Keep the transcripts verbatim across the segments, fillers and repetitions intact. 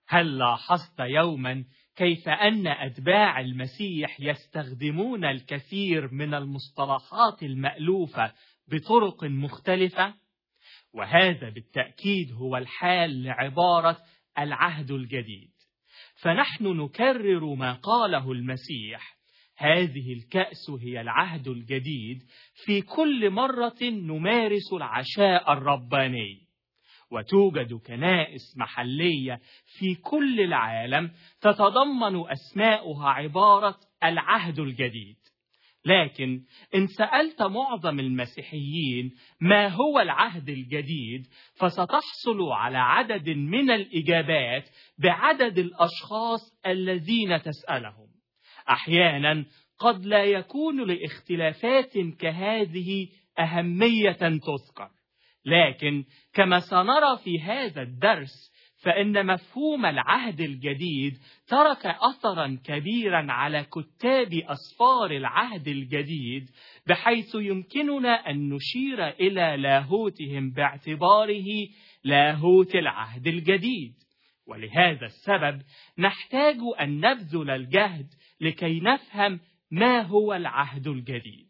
هل لاحظت يوما كيف أن أتباع المسيح يستخدمون الكثير من المصطلحات المألوفة بطرق مختلفة؟ وهذا بالتأكيد هو الحال لعبارة العهد الجديد. فنحن نكرر ما قاله المسيح: هذه الكأس هي العهد الجديد، في كل مرة نمارس العشاء الرباني. وتوجد كنائس محلية في كل العالم تتضمن أسماؤها عبارة العهد الجديد. لكن إن سألت معظم المسيحيين ما هو العهد الجديد، فستحصل على عدد من الإجابات بعدد الأشخاص الذين تسألهم. أحيانا قد لا يكون لاختلافات كهذه أهمية تذكر، لكن كما سنرى في هذا الدرس فإن مفهوم العهد الجديد ترك أثرا كبيرا على كتاب أسفار العهد الجديد، بحيث يمكننا أن نشير إلى لاهوتهم باعتباره لاهوت العهد الجديد. ولهذا السبب نحتاج أن نبذل الجهد لكي نفهم ما هو العهد الجديد.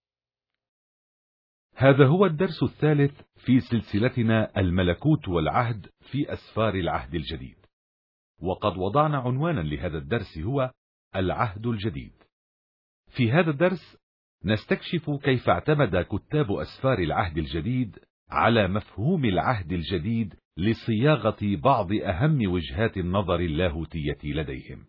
هذا هو الدرس الثالث في سلسلتنا الملكوت والعهد في أسفار العهد الجديد، وقد وضعنا عنوانا لهذا الدرس هو العهد الجديد. في هذا الدرس نستكشف كيف اعتمد كتاب أسفار العهد الجديد على مفهوم العهد الجديد لصياغة بعض أهم وجهات النظر اللاهوتية لديهم.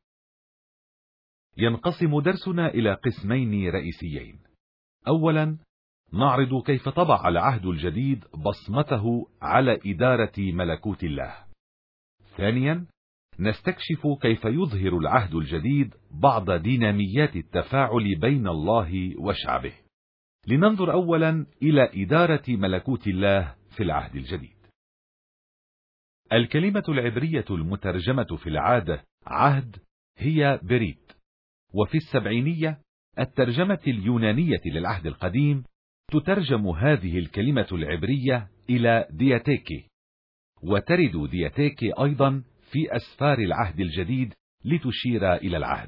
ينقسم درسنا إلى قسمين رئيسيين. أولا، نعرض كيف طبع العهد الجديد بصمته على إدارة ملكوت الله. ثانيا، نستكشف كيف يظهر العهد الجديد بعض ديناميات التفاعل بين الله وشعبه. لننظر أولا إلى إدارة ملكوت الله في العهد الجديد. الكلمة العبرية المترجمة في العادة عهد هي بريت، وفي السبعينية الترجمة اليونانية للعهد القديم تترجم هذه الكلمة العبرية إلى دياتيكي، وترد دياتيكي أيضا في أسفار العهد الجديد لتشير إلى العهد.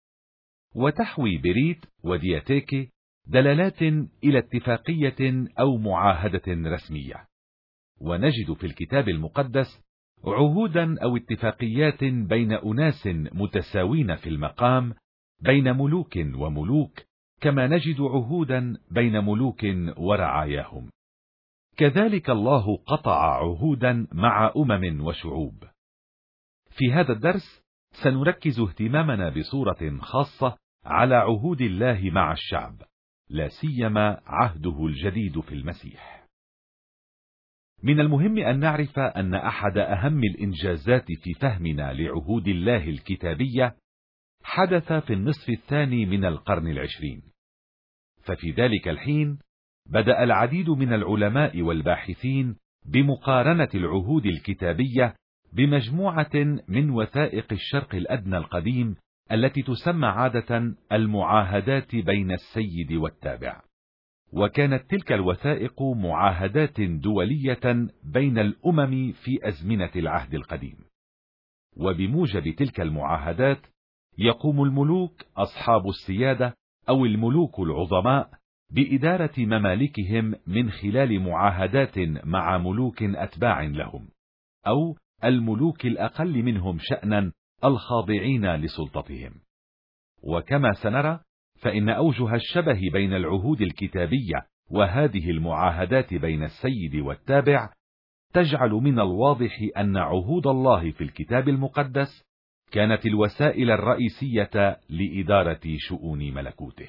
وتحوي بريت ودياتيكي دلالات إلى اتفاقية أو معاهدة رسمية. ونجد في الكتاب المقدس عهودا أو اتفاقيات بين أناس متساوين في المقام، بين ملوك وملوك، كما نجد عهودا بين ملوك ورعاياهم. كذلك الله قطع عهودا مع أمم وشعوب. في هذا الدرس سنركز اهتمامنا بصورة خاصة على عهود الله مع الشعب، لا سيما عهده الجديد في المسيح. من المهم أن نعرف أن أحد أهم الإنجازات في فهمنا لعهود الله الكتابية حدث في النصف الثاني من القرن العشرين. ففي ذلك الحين بدأ العديد من العلماء والباحثين بمقارنة العهود الكتابية بمجموعة من وثائق الشرق الأدنى القديم التي تسمى عادة المعاهدات بين السيد والتابع. وكانت تلك الوثائق معاهدات دولية بين الأمم في أزمنة العهد القديم. وبموجب تلك المعاهدات يقوم الملوك أصحاب السيادة أو الملوك العظماء بإدارة ممالكهم من خلال معاهدات مع ملوك أتباع لهم، أو الملوك الأقل منهم شأنا الخاضعين لسلطتهم. وكما سنرى فإن أوجه الشبه بين العهود الكتابية وهذه المعاهدات بين السيد والتابع تجعل من الواضح أن عهود الله في الكتاب المقدس كانت الوسائل الرئيسية لإدارة شؤون ملكوته.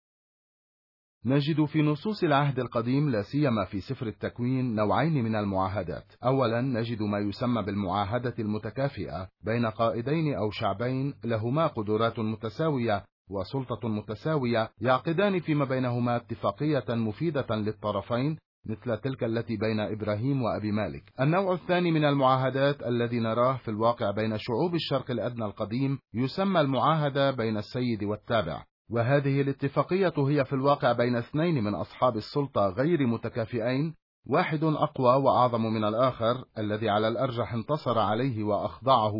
نجد في نصوص العهد القديم لا سيما في سفر التكوين نوعين من المعاهدات. أولا، نجد ما يسمى بالمعاهدة المتكافئة بين قائدين أو شعبين لهما قدرات متساوية وسلطة متساوية، يعقدان فيما بينهما اتفاقية مفيدة للطرفين مثل تلك التي بين إبراهيم وأبي مالك. النوع الثاني من المعاهدات الذي نراه في الواقع بين شعوب الشرق الأدنى القديم يسمى المعاهدة بين السيد والتابع، وهذه الاتفاقية هي في الواقع بين اثنين من أصحاب السلطة غير متكافئين، واحد أقوى وأعظم من الآخر الذي على الأرجح انتصر عليه وأخضعه،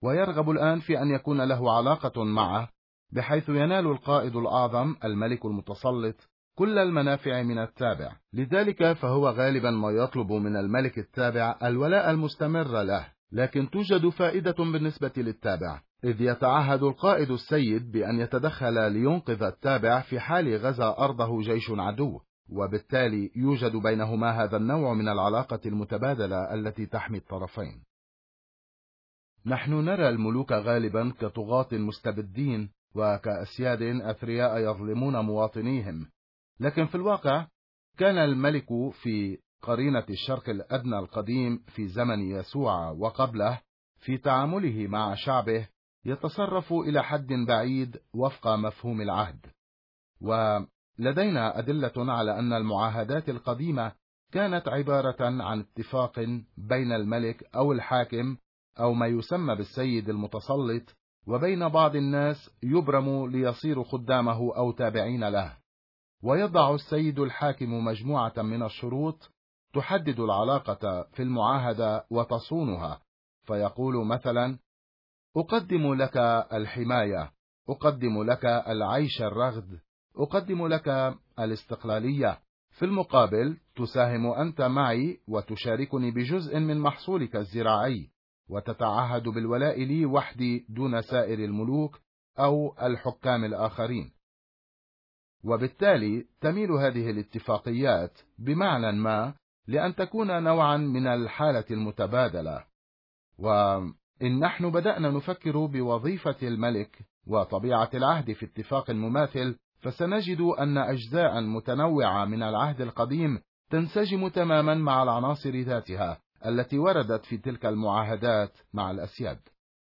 ويرغب الآن في أن يكون له علاقة معه، بحيث ينال القائد الأعظم الملك المتسلط كل المنافع من التابع. لذلك فهو غالبا ما يطلب من الملك التابع الولاء المستمر له، لكن توجد فائدة بالنسبة للتابع، إذ يتعهد القائد السيد بأن يتدخل لينقذ التابع في حال غزا أرضه جيش عدو، وبالتالي يوجد بينهما هذا النوع من العلاقة المتبادلة التي تحمي الطرفين. نحن نرى الملوك غالبا كطغاة مستبدين وكأسياد أثرياء يظلمون مواطنيهم، لكن في الواقع كان الملك في قرينة الشرق الأدنى القديم في زمن يسوع وقبله في تعامله مع شعبه يتصرف إلى حد بعيد وفق مفهوم العهد. ولدينا أدلة على أن المعاهدات القديمة كانت عبارة عن اتفاق بين الملك أو الحاكم أو ما يسمى بالسيد المتسلط وبين بعض الناس يبرم ليصيروا خدامه أو تابعين له، ويضع السيد الحاكم مجموعة من الشروط تحدد العلاقة في المعاهدة وتصونها، فيقول مثلا: أقدم لك الحماية، أقدم لك العيش الرغد، أقدم لك الاستقلالية، في المقابل تساهم أنت معي وتشاركني بجزء من محصولك الزراعي، وتتعهد بالولاء لي وحدي دون سائر الملوك أو الحكام الآخرين. وبالتالي تميل هذه الاتفاقيات بمعنى ما لأن تكون نوعا من الحالة المتبادلة. وإن نحن بدأنا نفكر بوظيفة الملك وطبيعة العهد في اتفاق مماثل، فسنجد أن أجزاء متنوعة من العهد القديم تنسجم تماما مع العناصر ذاتها التي وردت في تلك المعاهدات مع الأسياد.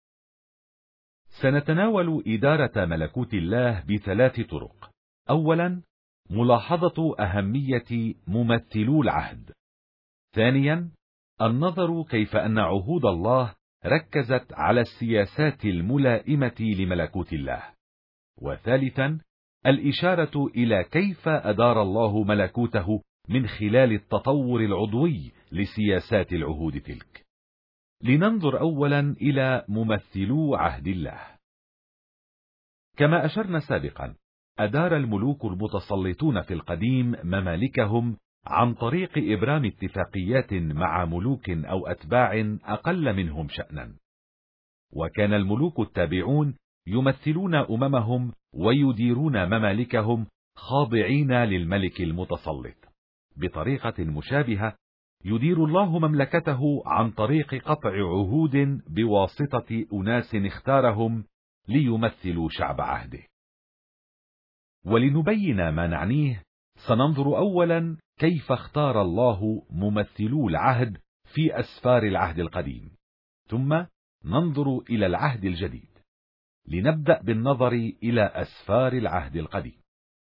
سنتناول إدارة ملكوت الله بثلاث طرق. أولا، ملاحظة أهمية ممثلو العهد. ثانيا، النظر كيف أن عهود الله ركزت على السياسات الملائمة لملكوت الله. وثالثا، الإشارة إلى كيف أدار الله ملكوته من خلال التطور العضوي لسياسات العهود تلك. لننظر أولا إلى ممثلو عهد الله. كما أشرنا سابقا، أدار الملوك المتسلطون في القديم ممالكهم عن طريق إبرام اتفاقيات مع ملوك أو أتباع أقل منهم شأنا، وكان الملوك التابعون يمثلون أممهم ويديرون ممالكهم خاضعين للملك المتسلط. بطريقة مشابهة يدير الله مملكته عن طريق قطع عهود بواسطة أناس اختارهم ليمثلوا شعب عهده. ولنبين ما نعنيه، سننظر أولا كيف اختار الله ممثلو العهد في أسفار العهد القديم، ثم ننظر إلى العهد الجديد. لنبدأ بالنظر إلى أسفار العهد القديم.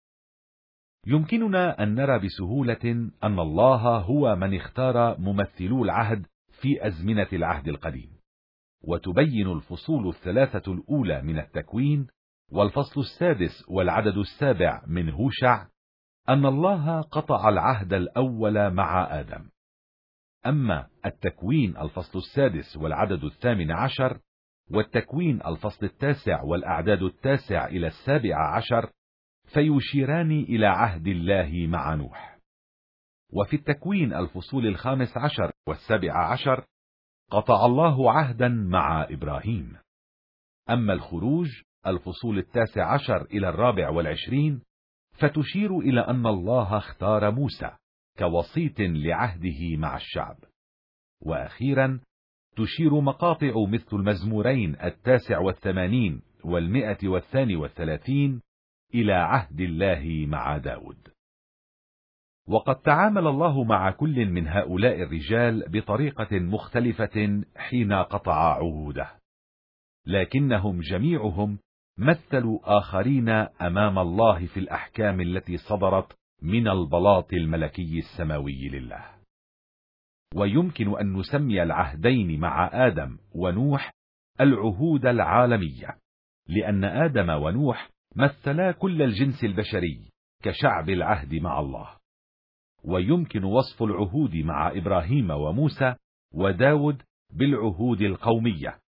يمكننا أن نرى بسهولة أن الله هو من اختار ممثلو العهد في أزمنة العهد القديم، وتبين الفصول الثلاثة الأولى من التكوين والفصل السادس والعدد السابع من هوشع أن الله قطع العهد الأول مع آدم. أما التكوين الفصل السادس والعدد الثامن عشر، والتكوين الفصل التاسع والأعداد التاسع إلى السابع عشر، فيشيران إلى عهد الله مع نوح. وفي التكوين الفصول الخامس عشر والسابع عشر قطع الله عهدا مع إبراهيم. أما الخروج الفصول التاسع عشر إلى الرابع والعشرين فتشير إلى أن الله اختار موسى كوسيط لعهده مع الشعب. وأخيرا تشير مقاطع مثل المزمورين التاسع والثمانين والمئة والثاني والثلاثين إلى عهد الله مع داود. وقد تعامل الله مع كل من هؤلاء الرجال بطريقة مختلفة حين قطع عهوده، لكنهم جميعهم مثلوا آخرين أمام الله في الأحكام التي صدرت من البلاط الملكي السماوي لله. ويمكن أن نسمي العهدين مع آدم ونوح العهود العالمية، لأن آدم ونوح مثلا كل الجنس البشري كشعب العهد مع الله. ويمكن وصف العهود مع إبراهيم وموسى وداود بالعهود القومية،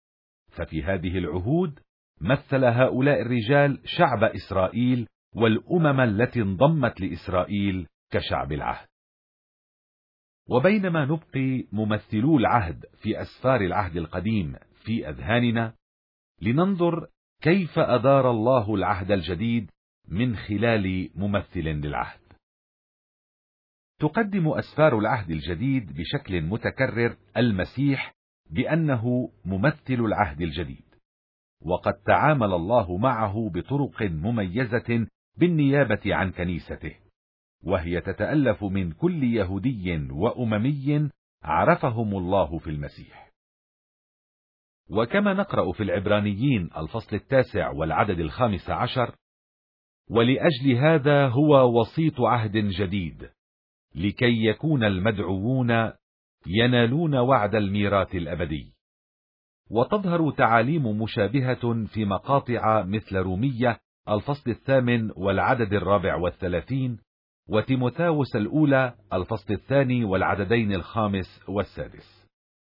ففي هذه العهود مثل هؤلاء الرجال شعب إسرائيل والأمم التي انضمت لإسرائيل كشعب العهد. وبينما نبقي ممثلو العهد في أسفار العهد القديم في أذهاننا، لننظر كيف أدار الله العهد الجديد من خلال ممثل للعهد. تقدم أسفار العهد الجديد بشكل متكرر المسيح بأنه ممثل العهد الجديد، وقد تعامل الله معه بطرق مميزة بالنيابة عن كنيسته، وهي تتألف من كل يهودي وأممي عرفهم الله في المسيح. وكما نقرأ في العبرانيين الفصل التاسع والعدد الخامس عشر: ولأجل هذا هو وسيط عهد جديد، لكي يكون المدعوون ينالون وعد الميراث الأبدي. وتظهر تعاليم مشابهة في مقاطع مثل رومية الفصل الثامن والعدد الرابع والثلاثين، وتيموثاوس الأولى الفصل الثاني والعددين الخامس والسادس.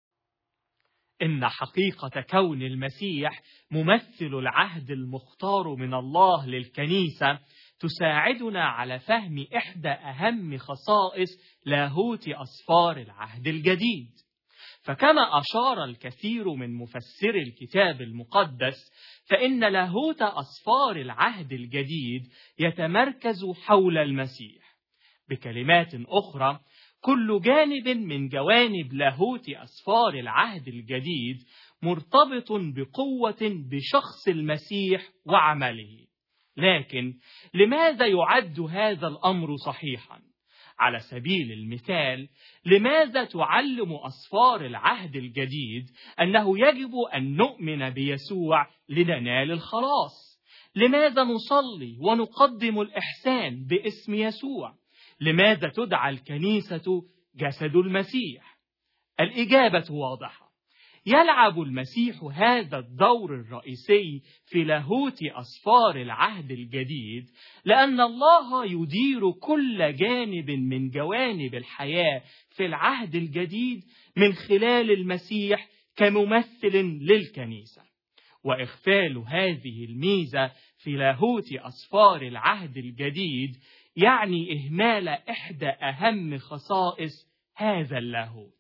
إن حقيقة كون المسيح ممثل العهد المختار من الله للكنيسة تساعدنا على فهم إحدى أهم خصائص لاهوت أسفار العهد الجديد. فكما أشار الكثير من مفسري الكتاب المقدس، فإن لاهوت أسفار العهد الجديد يتمركز حول المسيح. بكلمات أخرى، كل جانب من جوانب لاهوت أسفار العهد الجديد مرتبط بقوة بشخص المسيح وعمله. لكن لماذا يعد هذا الأمر صحيحا؟ على سبيل المثال، لماذا تعلم أسفار العهد الجديد أنه يجب أن نؤمن بيسوع لننال الخلاص؟ لماذا نصلي ونقدم الإحسان باسم يسوع؟ لماذا تدعى الكنيسة جسد المسيح؟ الإجابة واضحة. يلعب المسيح هذا الدور الرئيسي في لاهوت أسفار العهد الجديد لأن الله يدير كل جانب من جوانب الحياة في العهد الجديد من خلال المسيح كممثل للكنيسة. وإغفال هذه الميزة في لاهوت أسفار العهد الجديد يعني إهمال إحدى أهم خصائص هذا اللاهوت.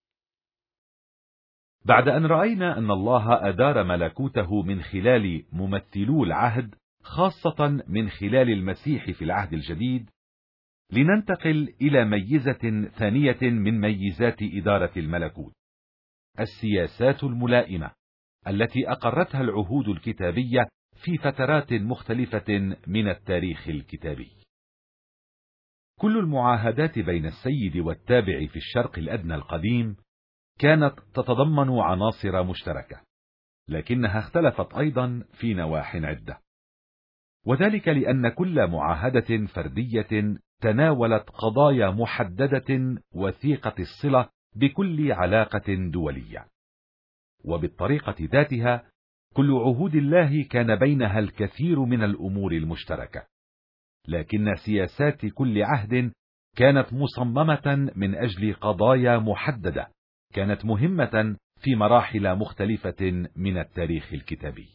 بعد أن رأينا أن الله أدار ملكوته من خلال ممثلو العهد، خاصة من خلال المسيح في العهد الجديد، لننتقل إلى ميزة ثانية من ميزات إدارة الملكوت: السياسات الملائمة التي أقرتها العهود الكتابية في فترات مختلفة من التاريخ الكتابي. كل المعاهدات بين السيد والتابع في الشرق الأدنى القديم كانت تتضمن عناصر مشتركة، لكنها اختلفت أيضا في نواح عدة، وذلك لأن كل معاهدة فردية تناولت قضايا محددة وثيقة الصلة بكل علاقة دولية. وبالطريقة ذاتها كل عهود الله كان بينها الكثير من الأمور المشتركة، لكن سياسات كل عهد كانت مصممة من أجل قضايا محددة كانت مهمة في مراحل مختلفة من التاريخ الكتابي.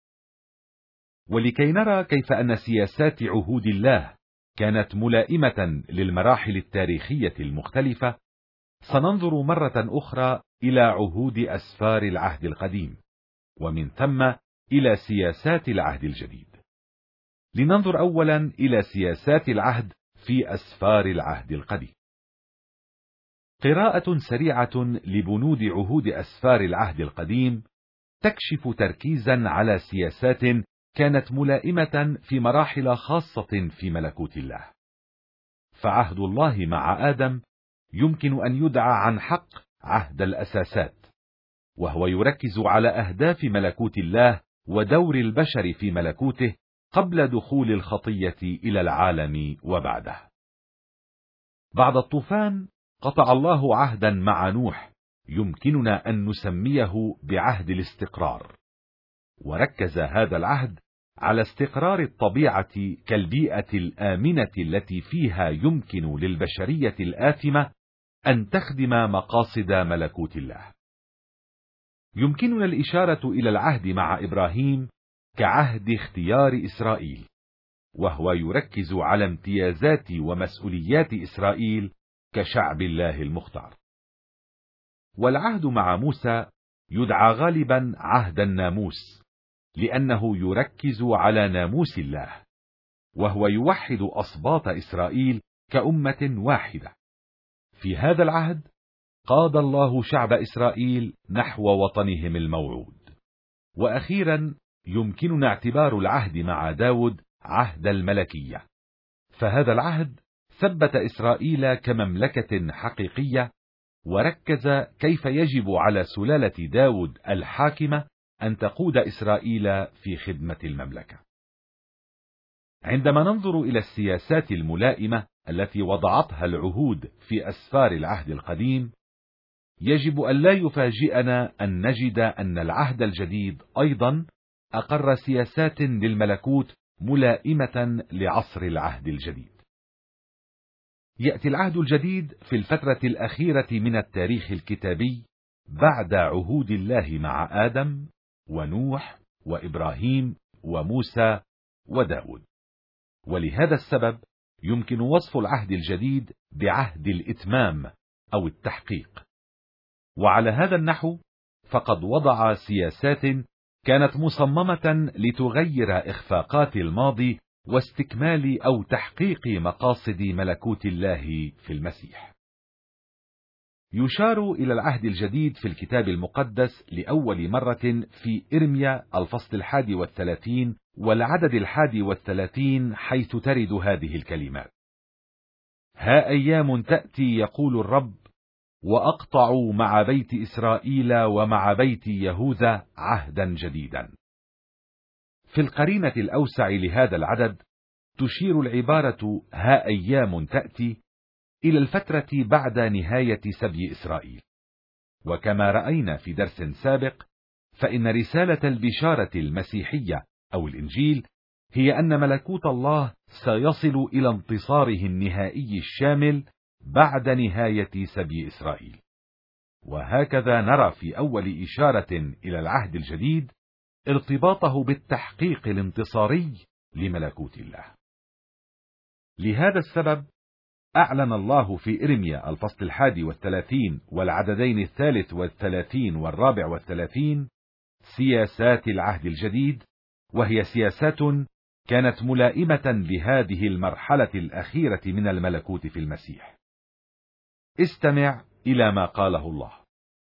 ولكي نرى كيف أن سياسات عهود الله كانت ملائمة للمراحل التاريخية المختلفة، سننظر مرة أخرى إلى عهود أسفار العهد القديم، ومن ثم إلى سياسات العهد الجديد. لننظر أولا إلى سياسات العهد في أسفار العهد القديم. قراءة سريعة لبنود عهود أسفار العهد القديم تكشف تركيزا على سياسات كانت ملائمة في مراحل خاصة في ملكوت الله. فعهد الله مع آدم يمكن أن يدعى عن حق عهد الأساسات، وهو يركز على أهداف ملكوت الله ودور البشر في ملكوته قبل دخول الخطية إلى العالم وبعده. بعد الطوفان قطع الله عهدا مع نوح يمكننا أن نسميه بعهد الاستقرار، وركز هذا العهد على استقرار الطبيعة كالبيئة الآمنة التي فيها يمكن للبشرية الآثمة أن تخدم مقاصد ملكوت الله. يمكننا الإشارة إلى العهد مع إبراهيم كعهد اختيار إسرائيل، وهو يركز على امتيازات ومسؤوليات إسرائيل كشعب الله المختار. والعهد مع موسى يدعى غالبا عهد الناموس، لأنه يركز على ناموس الله، وهو يوحد أسباط إسرائيل كأمة واحدة. في هذا العهد قاد الله شعب إسرائيل نحو وطنهم الموعود. وأخيرا يمكننا اعتبار العهد مع داود عهد الملكية، فهذا العهد ثبت إسرائيل كمملكة حقيقية، وركز كيف يجب على سلالة داود الحاكمة أن تقود إسرائيل في خدمة المملكة. عندما ننظر إلى السياسات الملائمة التي وضعتها العهود في أسفار العهد القديم، يجب أن لا يفاجئنا أن نجد أن العهد الجديد أيضا أقر سياسات للملكوت ملائمة لعصر العهد الجديد. يأتي العهد الجديد في الفترة الأخيرة من التاريخ الكتابي بعد عهود الله مع آدم ونوح وإبراهيم وموسى وداود، ولهذا السبب يمكن وصف العهد الجديد بعهد الإتمام أو التحقيق. وعلى هذا النحو فقد وضع سياسات كانت مصممة لتغير إخفاقات الماضي واستكمال أو تحقيق مقاصد ملكوت الله في المسيح. يشار إلى العهد الجديد في الكتاب المقدس لأول مرة في إرميا الفصل الحادي والثلاثين والعدد الحادي والثلاثين، حيث ترد هذه الكلمات: ها أيام تأتي يقول الرب، وأقطع مع بيت إسرائيل ومع بيت يهوذا عهدا جديدا. في القرينة الأوسع لهذا العدد تشير العبارة ها أيام تأتي إلى الفترة بعد نهاية سبي إسرائيل. وكما رأينا في درس سابق، فإن رسالة البشارة المسيحية أو الإنجيل هي أن ملكوت الله سيصل إلى انتصاره النهائي الشامل بعد نهاية سبي إسرائيل. وهكذا نرى في أول إشارة إلى العهد الجديد ارتباطه بالتحقيق الانتصاري لملكوت الله. لهذا السبب أعلن الله في إرميا الفصل الحادي والثلاثين والعددين الثالث والثلاثين والرابع والثلاثين سياسات العهد الجديد، وهي سياسات كانت ملائمة لهذه المرحلة الأخيرة من الملكوت في المسيح. استمع إلى ما قاله الله: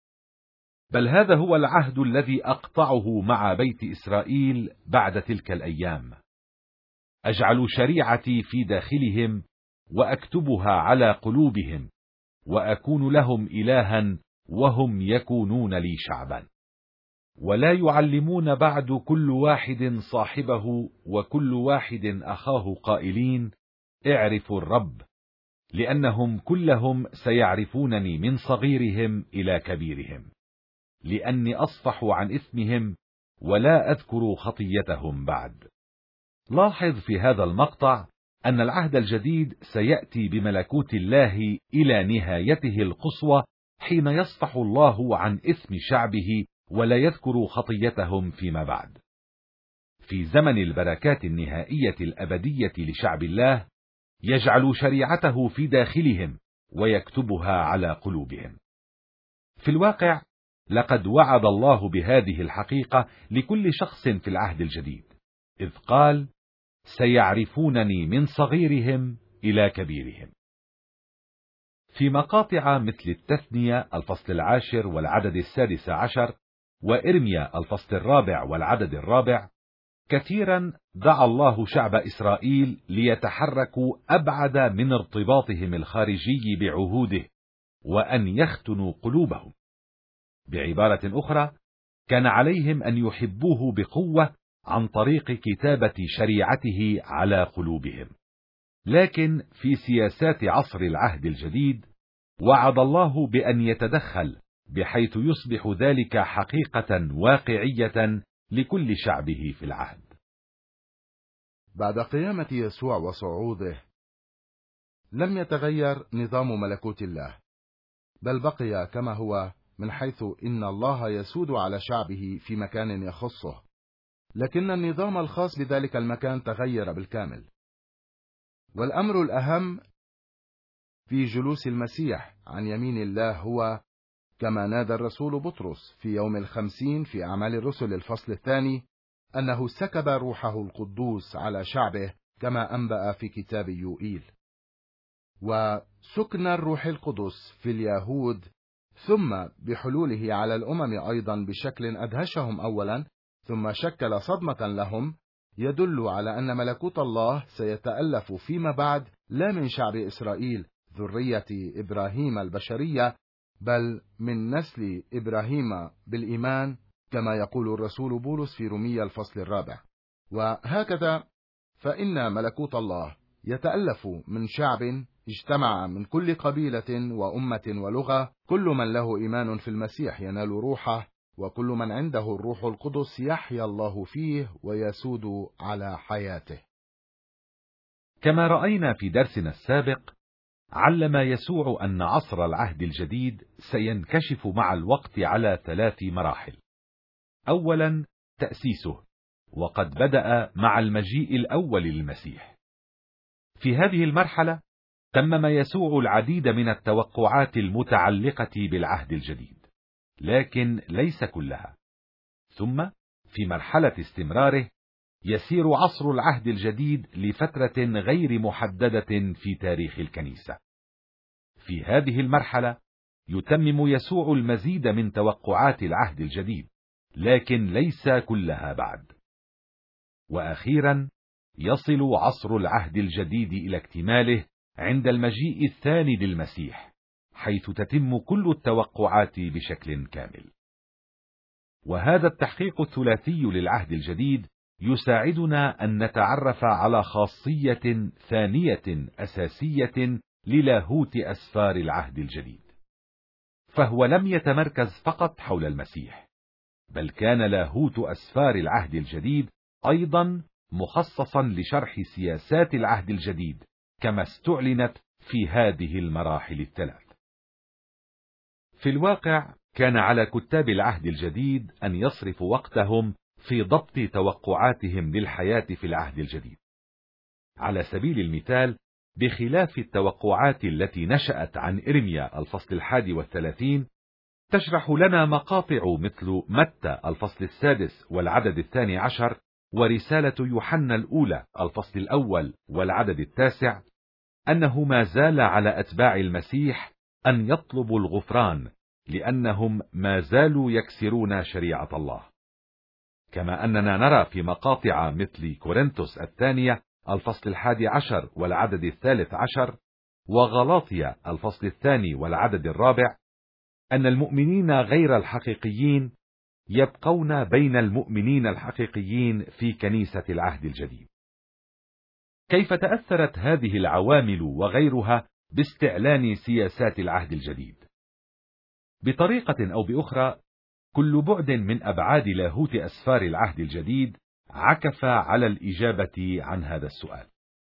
بل هذا هو العهد الذي أقطعه مع بيت إسرائيل بعد تلك الأيام، أجعل شريعتي في داخلهم وأكتبها على قلوبهم، وأكون لهم إلها وهم يكونون لي شعبا. ولا يعلمون بعد كل واحد صاحبه وكل واحد أخاه قائلين اعرفوا الرب، لأنهم كلهم سيعرفونني من صغيرهم إلى كبيرهم، لأني أصفح عن إثمهم ولا أذكر خطيتهم بعد. لاحظ في هذا المقطع أن العهد الجديد سيأتي بملكوت الله إلى نهايته القصوى حين يصفح الله عن إثم شعبه ولا يذكر خطيتهم فيما بعد. في زمن البركات النهائية الأبدية لشعب الله يجعل شريعته في داخلهم ويكتبها على قلوبهم. في الواقع لقد وعد الله بهذه الحقيقة لكل شخص في العهد الجديد، إذ قال سيعرفونني من صغيرهم إلى كبيرهم. في مقاطع مثل التثنية الفصل العاشر والعدد السادس عشر وإرميا الفصل الرابع والعدد الرابع كثيرا دعا الله شعب إسرائيل ليتحركوا أبعد من ارتباطهم الخارجي بعهوده وأن يختنوا قلوبهم. بعبارة أخرى، كان عليهم أن يحبوه بقوة عن طريق كتابة شريعته على قلوبهم. لكن في سياسات عصر العهد الجديد وعد الله بأن يتدخل بحيث يصبح ذلك حقيقة واقعية لكل شعبه في العهد. بعد قيامة يسوع وصعوده لم يتغير نظام ملكوت الله، بل بقي كما هو من حيث إن الله يسود على شعبه في مكان يخصه، لكن النظام الخاص بذلك المكان تغير بالكامل. والأمر الأهم في جلوس المسيح عن يمين الله هو كما نادى الرسول بطرس في يوم الخمسين في أعمال الرسل الفصل الثاني أنه سكب روحه القدوس على شعبه كما أنبأ في كتاب يوئيل. وسكن الروح القدس في اليهود ثم بحلوله على الأمم أيضا بشكل أدهشهم أولا ثم شكل صدمة لهم يدل على أن ملكوت الله سيتألف فيما بعد لا من شعب إسرائيل ذرية إبراهيم البشرية بل من نسل إبراهيم بالإيمان كما يقول الرسول بولس في رومية الفصل الرابع. وهكذا فإن ملكوت الله يتألف من شعب اجتمع من كل قبيلة وأمة ولغة، كل من له إيمان في المسيح ينال روحه، وكل من عنده الروح القدس يحيا الله فيه ويسود على حياته. كما رأينا في درسنا السابق، علم يسوع أن عصر العهد الجديد سينكشف مع الوقت على ثلاث مراحل. أولا تأسيسه، وقد بدأ مع المجيء الأول للمسيح. في هذه المرحلة تمم يسوع العديد من التوقعات المتعلقة بالعهد الجديد، لكن ليس كلها. ثم في مرحلة استمراره يسير عصر العهد الجديد لفترة غير محددة في تاريخ الكنيسة. في هذه المرحلة يتمم يسوع المزيد من توقعات العهد الجديد، لكن ليس كلها بعد. وأخيرا يصل عصر العهد الجديد إلى اكتماله عند المجيء الثاني للمسيح، حيث تتم كل التوقعات بشكل كامل. وهذا التحقيق الثلاثي للعهد الجديد يساعدنا أن نتعرف على خاصية ثانية أساسية للاهوت أسفار العهد الجديد، فهو لم يتمركز فقط حول المسيح، بل كان لاهوت أسفار العهد الجديد أيضا مخصصا لشرح سياسات العهد الجديد كما استعلنت في هذه المراحل الثلاث. في الواقع كان على كتاب العهد الجديد أن يصرفوا وقتهم في ضبط توقعاتهم للحياة في العهد الجديد. على سبيل المثال، بخلاف التوقعات التي نشأت عن إرميا الفصل الحادي والثلاثين، تشرح لنا مقاطع مثل متى الفصل السادس والعدد الثاني عشر، ورسالة يوحنا الأولى الفصل الأول والعدد التاسع، أنه ما زال على أتباع المسيح أن يطلبوا الغفران لأنهم ما زالوا يكسرون شريعة الله. كما أننا نرى في مقاطع مثل كورنثوس الثانية الفصل الحادي عشر والعدد الثالث عشر، وغلاطيا الفصل الثاني والعدد الرابع، أن المؤمنين غير الحقيقيين يبقون بين المؤمنين الحقيقيين في كنيسة العهد الجديد. كيف تأثرت هذه العوامل وغيرها باستعلان سياسات العهد الجديد؟ بطريقة أو بأخرى، كل بعد من أبعاد لاهوت أسفار العهد الجديد عكف على الإجابة عن هذا السؤال.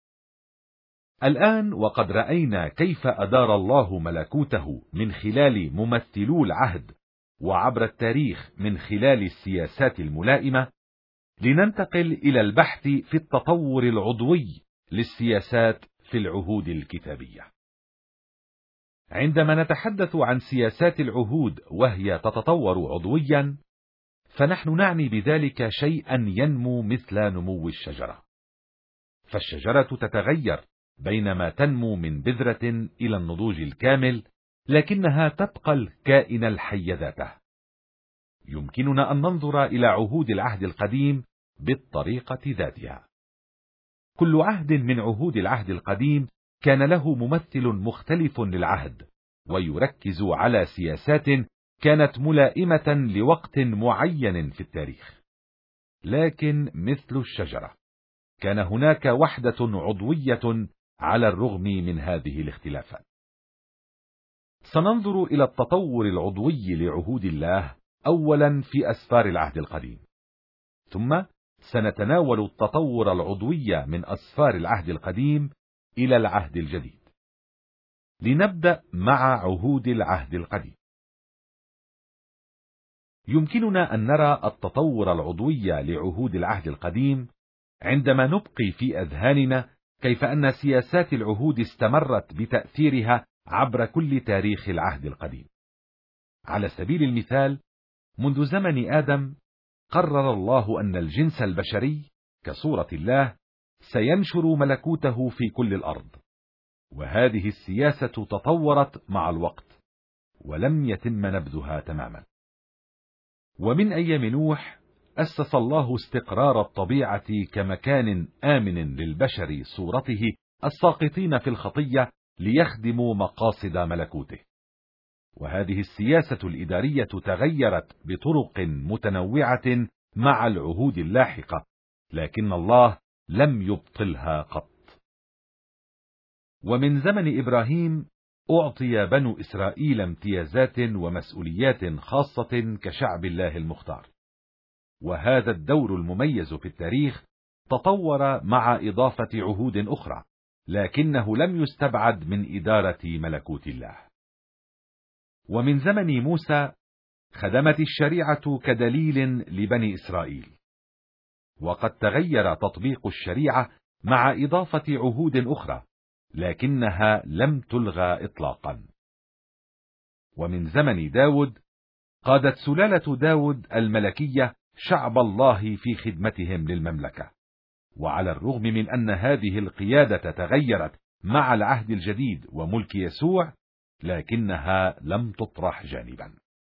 الآن وقد رأينا كيف أدار الله ملكوته من خلال ممثلو العهد وعبر التاريخ من خلال السياسات الملائمة، لننتقل إلى البحث في التطور العضوي للسياسات في العهود الكتابية. عندما نتحدث عن سياسات العهود وهي تتطور عضويا، فنحن نعني بذلك شيئا ينمو مثل نمو الشجرة. فالشجرة تتغير بينما تنمو من بذرة إلى النضوج الكامل، لكنها تبقى الكائن الحي ذاته. يمكننا أن ننظر إلى عهود العهد القديم بالطريقة ذاتها. كل عهد من عهود العهد القديم كان له ممثل مختلف للعهد، ويركز على سياسات كانت ملائمة لوقت معين في التاريخ. لكن مثل الشجرة، كان هناك وحدة عضوية على الرغم من هذه الاختلافات. سننظر إلى التطور العضوي لعهود الله أولا في أسفار العهد القديم، ثم سنتناول التطور العضوي من أسفار العهد القديم إلى العهد الجديد. لنبدأ مع عهود العهد القديم. يمكننا أن نرى التطور العضوي لعهود العهد القديم عندما نبقي في أذهاننا كيف أن سياسات العهود استمرت بتأثيرها عبر كل تاريخ العهد القديم. على سبيل المثال، منذ زمن آدم قرر الله أن الجنس البشري كصورة الله سينشر ملكوته في كل الأرض، وهذه السياسة تطورت مع الوقت ولم يتم نبذها تماما. ومن أيام نوح أسس الله استقرار الطبيعة كمكان آمن للبشر صورته الساقطين في الخطية ليخدموا مقاصد ملكوته. وهذه السياسة الإدارية تغيرت بطرق متنوعة مع العهود اللاحقة، لكن الله لم يبطلها قط. ومن زمن إبراهيم أعطي بنو إسرائيل امتيازات ومسؤوليات خاصة كشعب الله المختار، وهذا الدور المميز في التاريخ تطور مع إضافة عهود أخرى، لكنه لم يستبعد من إدارة ملكوت الله. ومن زمن موسى خدمت الشريعة كدليل لبني إسرائيل، وقد تغير تطبيق الشريعة مع إضافة عهود أخرى، لكنها لم تلغى إطلاقا. ومن زمن داود قادت سلالة داود الملكية شعب الله في خدمتهم للمملكة، وعلى الرغم من أن هذه القيادة تغيرت مع العهد الجديد وملك يسوع، لكنها لم تطرح جانبا.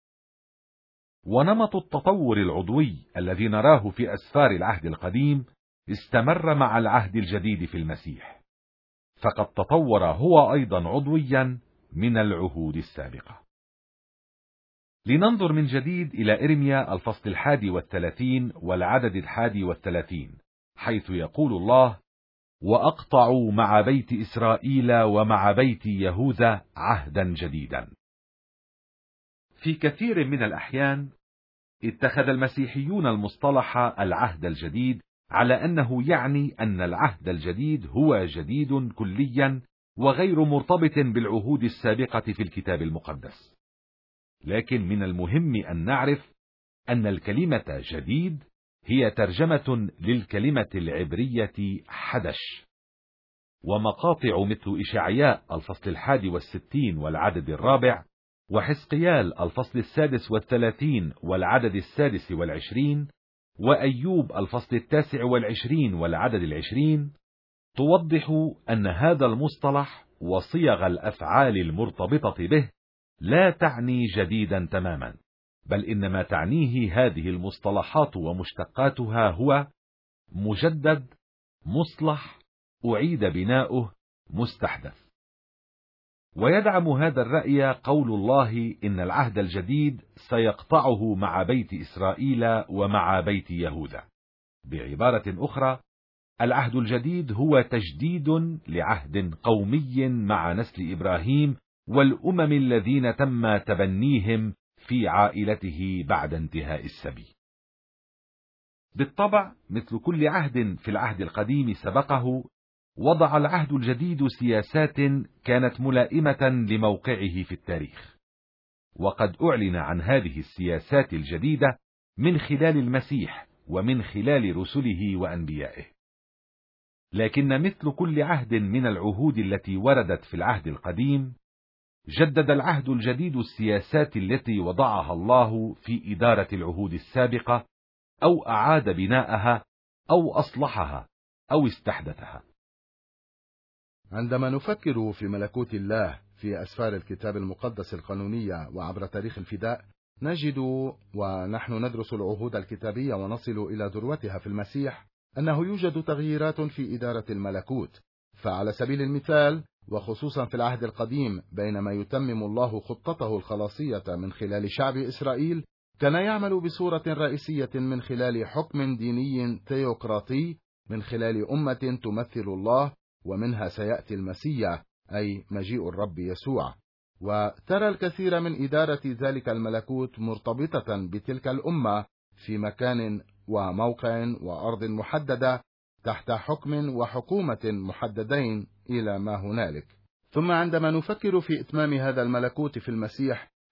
ونمط التطور العضوي الذي نراه في أسفار العهد القديم استمر مع العهد الجديد في المسيح، فقد تطور هو أيضا عضويا من العهود السابقة. لننظر من جديد إلى إرميا الفصل الحادي والثلاثين والعدد الحادي والثلاثين، حيث يقول الله: وأقطع مع بيت إسرائيل ومع بيت يهوذا عهدا جديدا. في كثير من الأحيان اتخذ المسيحيون المصطلح العهد الجديد على أنه يعني أن العهد الجديد هو جديد كليا وغير مرتبط بالعهود السابقة في الكتاب المقدس. لكن من المهم أن نعرف أن الكلمة جديد هي ترجمة للكلمة العبرية حدش، ومقاطع مثل إشعياء الفصل الحادي والستين والعدد الرابع، وحزقيال الفصل السادس والثلاثين والعدد السادس والعشرين، وأيوب الفصل التاسع والعشرين والعدد العشرين، توضح أن هذا المصطلح وصيغ الأفعال المرتبطة به لا تعني جديدا تماما، بل إنما تعنيه هذه المصطلحات ومشتقاتها هو مجدد، مصلح، أعيد بناؤه، مستحدث. ويدعم هذا الرأي قول الله إن العهد الجديد سيقطعه مع بيت إسرائيل ومع بيت يهوذا. بعبارة أخرى، العهد الجديد هو تجديد لعهد قومي مع نسل إبراهيم والأمم الذين تم تبنيهم في عائلته بعد انتهاء السبي. بالطبع مثل كل عهد في العهد القديم سبقه، وضع العهد الجديد سياسات كانت ملائمة لموقعه في التاريخ، وقد أعلن عن هذه السياسات الجديدة من خلال المسيح ومن خلال رسله وأنبيائه. لكن مثل كل عهد من العهود التي وردت في العهد القديم، جدد العهد الجديد السياسات التي وضعها الله في إدارة العهود السابقة، أو أعاد بناءها، أو أصلحها، أو استحدثها. عندما نفكر في ملكوت الله في أسفار الكتاب المقدس القانونية وعبر تاريخ الفداء، نجد ونحن ندرس العهود الكتابية ونصل إلى ذروتها في المسيح أنه يوجد تغييرات في إدارة الملكوت. فعلى سبيل المثال، وخصوصا في العهد القديم بينما يتمم الله خطته الخلاصية من خلال شعب إسرائيل، كان يعمل بصورة رئيسية من خلال حكم ديني تيوقراطي من خلال أمة تمثل الله، ومنها سيأتي المسيح أي مجيء الرب يسوع. وترى الكثير من إدارة ذلك الملكوت مرتبطة بتلك الأمة في مكان وموقع وأرض محددة تحت حكم وحكومة محددين إلى ما هنالك. ثم عندما نفكر في إتمام هذا الملكوت في المسيح،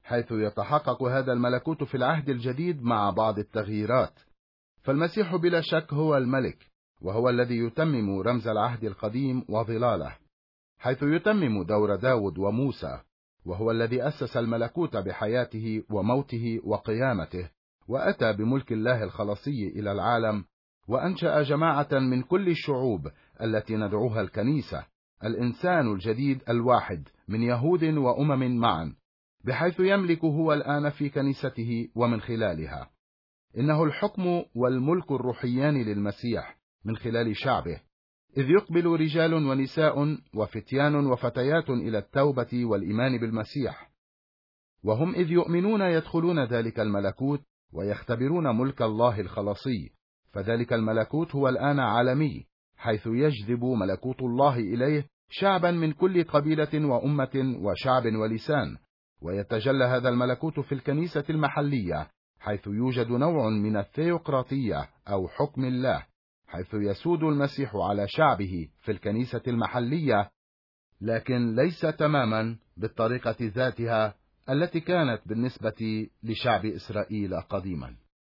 حيث يتحقق هذا الملكوت في العهد الجديد مع بعض التغييرات. فالمسيح بلا شك هو الملك، وهو الذي يتمم رمز العهد القديم وظلاله، حيث يتمم دور داود وموسى، وهو الذي أسس الملكوت بحياته وموته وقيامته، وأتى بملك الله الخلاصي إلى العالم، وأنشأ جماعة من كل الشعوب التي ندعوها الكنيسة، الإنسان الجديد الواحد من يهود وأمم معا، بحيث يملك هو الآن في كنيسته ومن خلالها. إنه الحكم والملك الروحيان للمسيح من خلال شعبه، إذ يقبل رجال ونساء وفتيان وفتيات إلى التوبة والإيمان بالمسيح، وهم إذ يؤمنون يدخلون ذلك الملكوت ويختبرون ملك الله الخلاصي. فذلك الملكوت هو الآن عالمي، حيث يجذب ملكوت الله إليه شعبا من كل قبيلة وأمة وشعب ولسان، ويتجلى هذا الملكوت في الكنيسة المحلية، حيث يوجد نوع من الثيوقراطية أو حكم الله، حيث يسود المسيح على شعبه في الكنيسة المحلية، لكن ليس تماما بالطريقة ذاتها التي كانت بالنسبة لشعب إسرائيل قديما.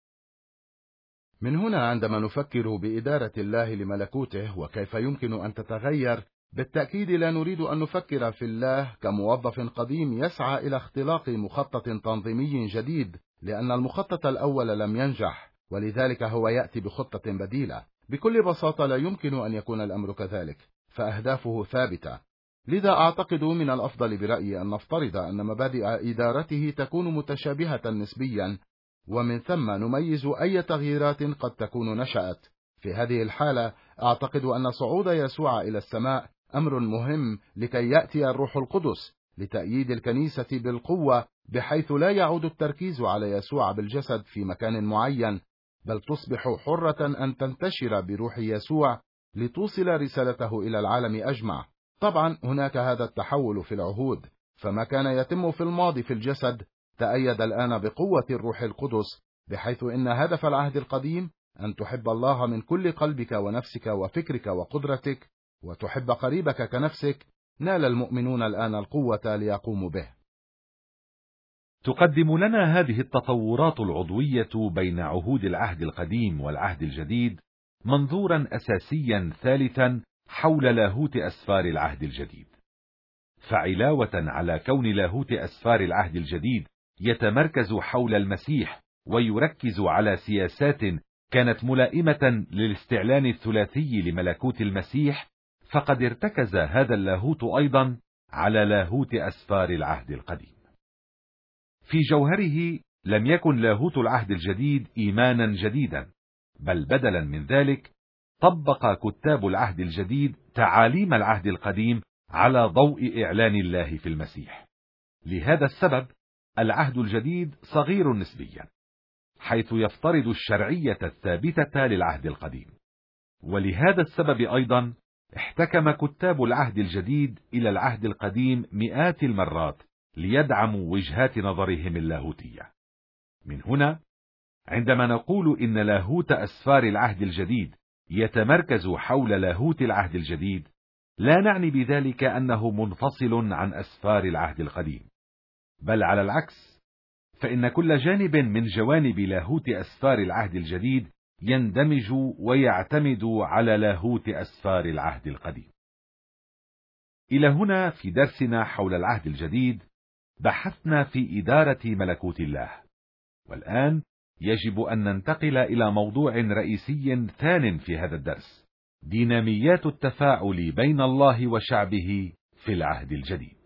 من هنا عندما نفكر بإدارة الله لملكوته وكيف يمكن أن تتغير، بالتأكيد لا نريد أن نفكر في الله كموظف قديم يسعى إلى اختلاق مخطط تنظيمي جديد، لأن المخطط الأول لم ينجح، ولذلك هو يأتي بخطة بديلة. بكل بساطة لا يمكن أن يكون الأمر كذلك، فأهدافه ثابتة. لذا أعتقد من الأفضل برأيي أن نفترض أن مبادئ إدارته تكون متشابهة نسبيا، ومن ثم نميز أي تغييرات قد تكون نشأت. في هذه الحالة أعتقد أن صعود يسوع إلى السماء أمر مهم لكي يأتي الروح القدس لتأييد الكنيسة بالقوة، بحيث لا يعود التركيز على يسوع بالجسد في مكان معين، بل تصبح حرة أن تنتشر بروح يسوع لتوصل رسالته إلى العالم أجمع. طبعا هناك هذا التحول في العهود، فما كان يتم في الماضي في الجسد تأيد الآن بقوة الروح القدس، بحيث إن هدف العهد القديم أن تحب الله من كل قلبك ونفسك وفكرك وقدرتك، وتحب قريبك كنفسك، نال المؤمنون الآن القوة ليقوموا به. تقدم لنا هذه التطورات العضوية بين عهود العهد القديم والعهد الجديد منظورا أساسيا ثالثا حول لاهوت أسفار العهد الجديد. فعلاوة على كون لاهوت أسفار العهد الجديد يتمركز حول المسيح ويركز على سياسات كانت ملائمة للاستعلان الثلاثي لملكوت المسيح، فقد ارتكز هذا اللاهوت أيضا على لاهوت أسفار العهد القديم. في جوهره لم يكن لاهوت العهد الجديد إيمانا جديدا، بل بدلا من ذلك طبق كتاب العهد الجديد تعاليم العهد القديم على ضوء إعلان الله في المسيح. لهذا السبب العهد الجديد صغير نسبيا، حيث يفترض الشرعية الثابتة للعهد القديم. ولهذا السبب أيضا احتكم كتاب العهد الجديد إلى العهد القديم مئات المرات ليدعموا وجهات نظرهم اللاهوتية. من هنا عندما نقول إن لاهوت أسفار العهد الجديد يتمركز حول لاهوت العهد الجديد، لا نعني بذلك أنه منفصل عن أسفار العهد القديم، بل على العكس، فإن كل جانب من جوانب لاهوت أسفار العهد الجديد يندمج ويعتمد على لاهوت أسفار العهد القديم. إلى هنا في درسنا حول العهد الجديد بحثنا في إدارة ملكوت الله، والآن يجب أن ننتقل إلى موضوع رئيسي ثان في هذا الدرس: ديناميات التفاعل بين الله وشعبه في العهد الجديد.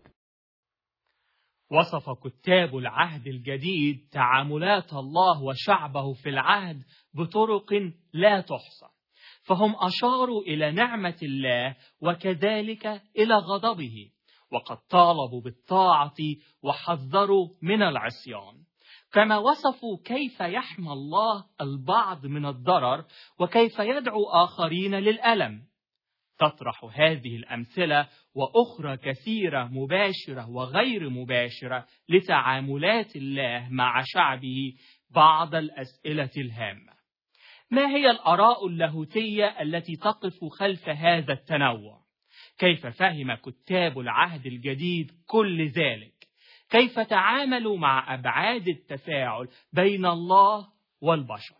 وصف كتاب العهد الجديد تعاملات الله وشعبه في العهد بطرق لا تحصى، فهم أشاروا إلى نعمة الله وكذلك إلى غضبه، وقد طالبوا بالطاعة وحذروا من العصيان، كما وصفوا كيف يحمى الله البعض من الضرر وكيف يدعو آخرين للألم. تطرح هذه الأمثلة وأخرى كثيرة مباشرة وغير مباشرة لتعاملات الله مع شعبه بعض الأسئلة الهامة: ما هي الآراء اللاهوتية التي تقف خلف هذا التنوع؟ كيف فهم كتاب العهد الجديد كل ذلك؟ كيف تعاملوا مع أبعاد التفاعل بين الله والبشر.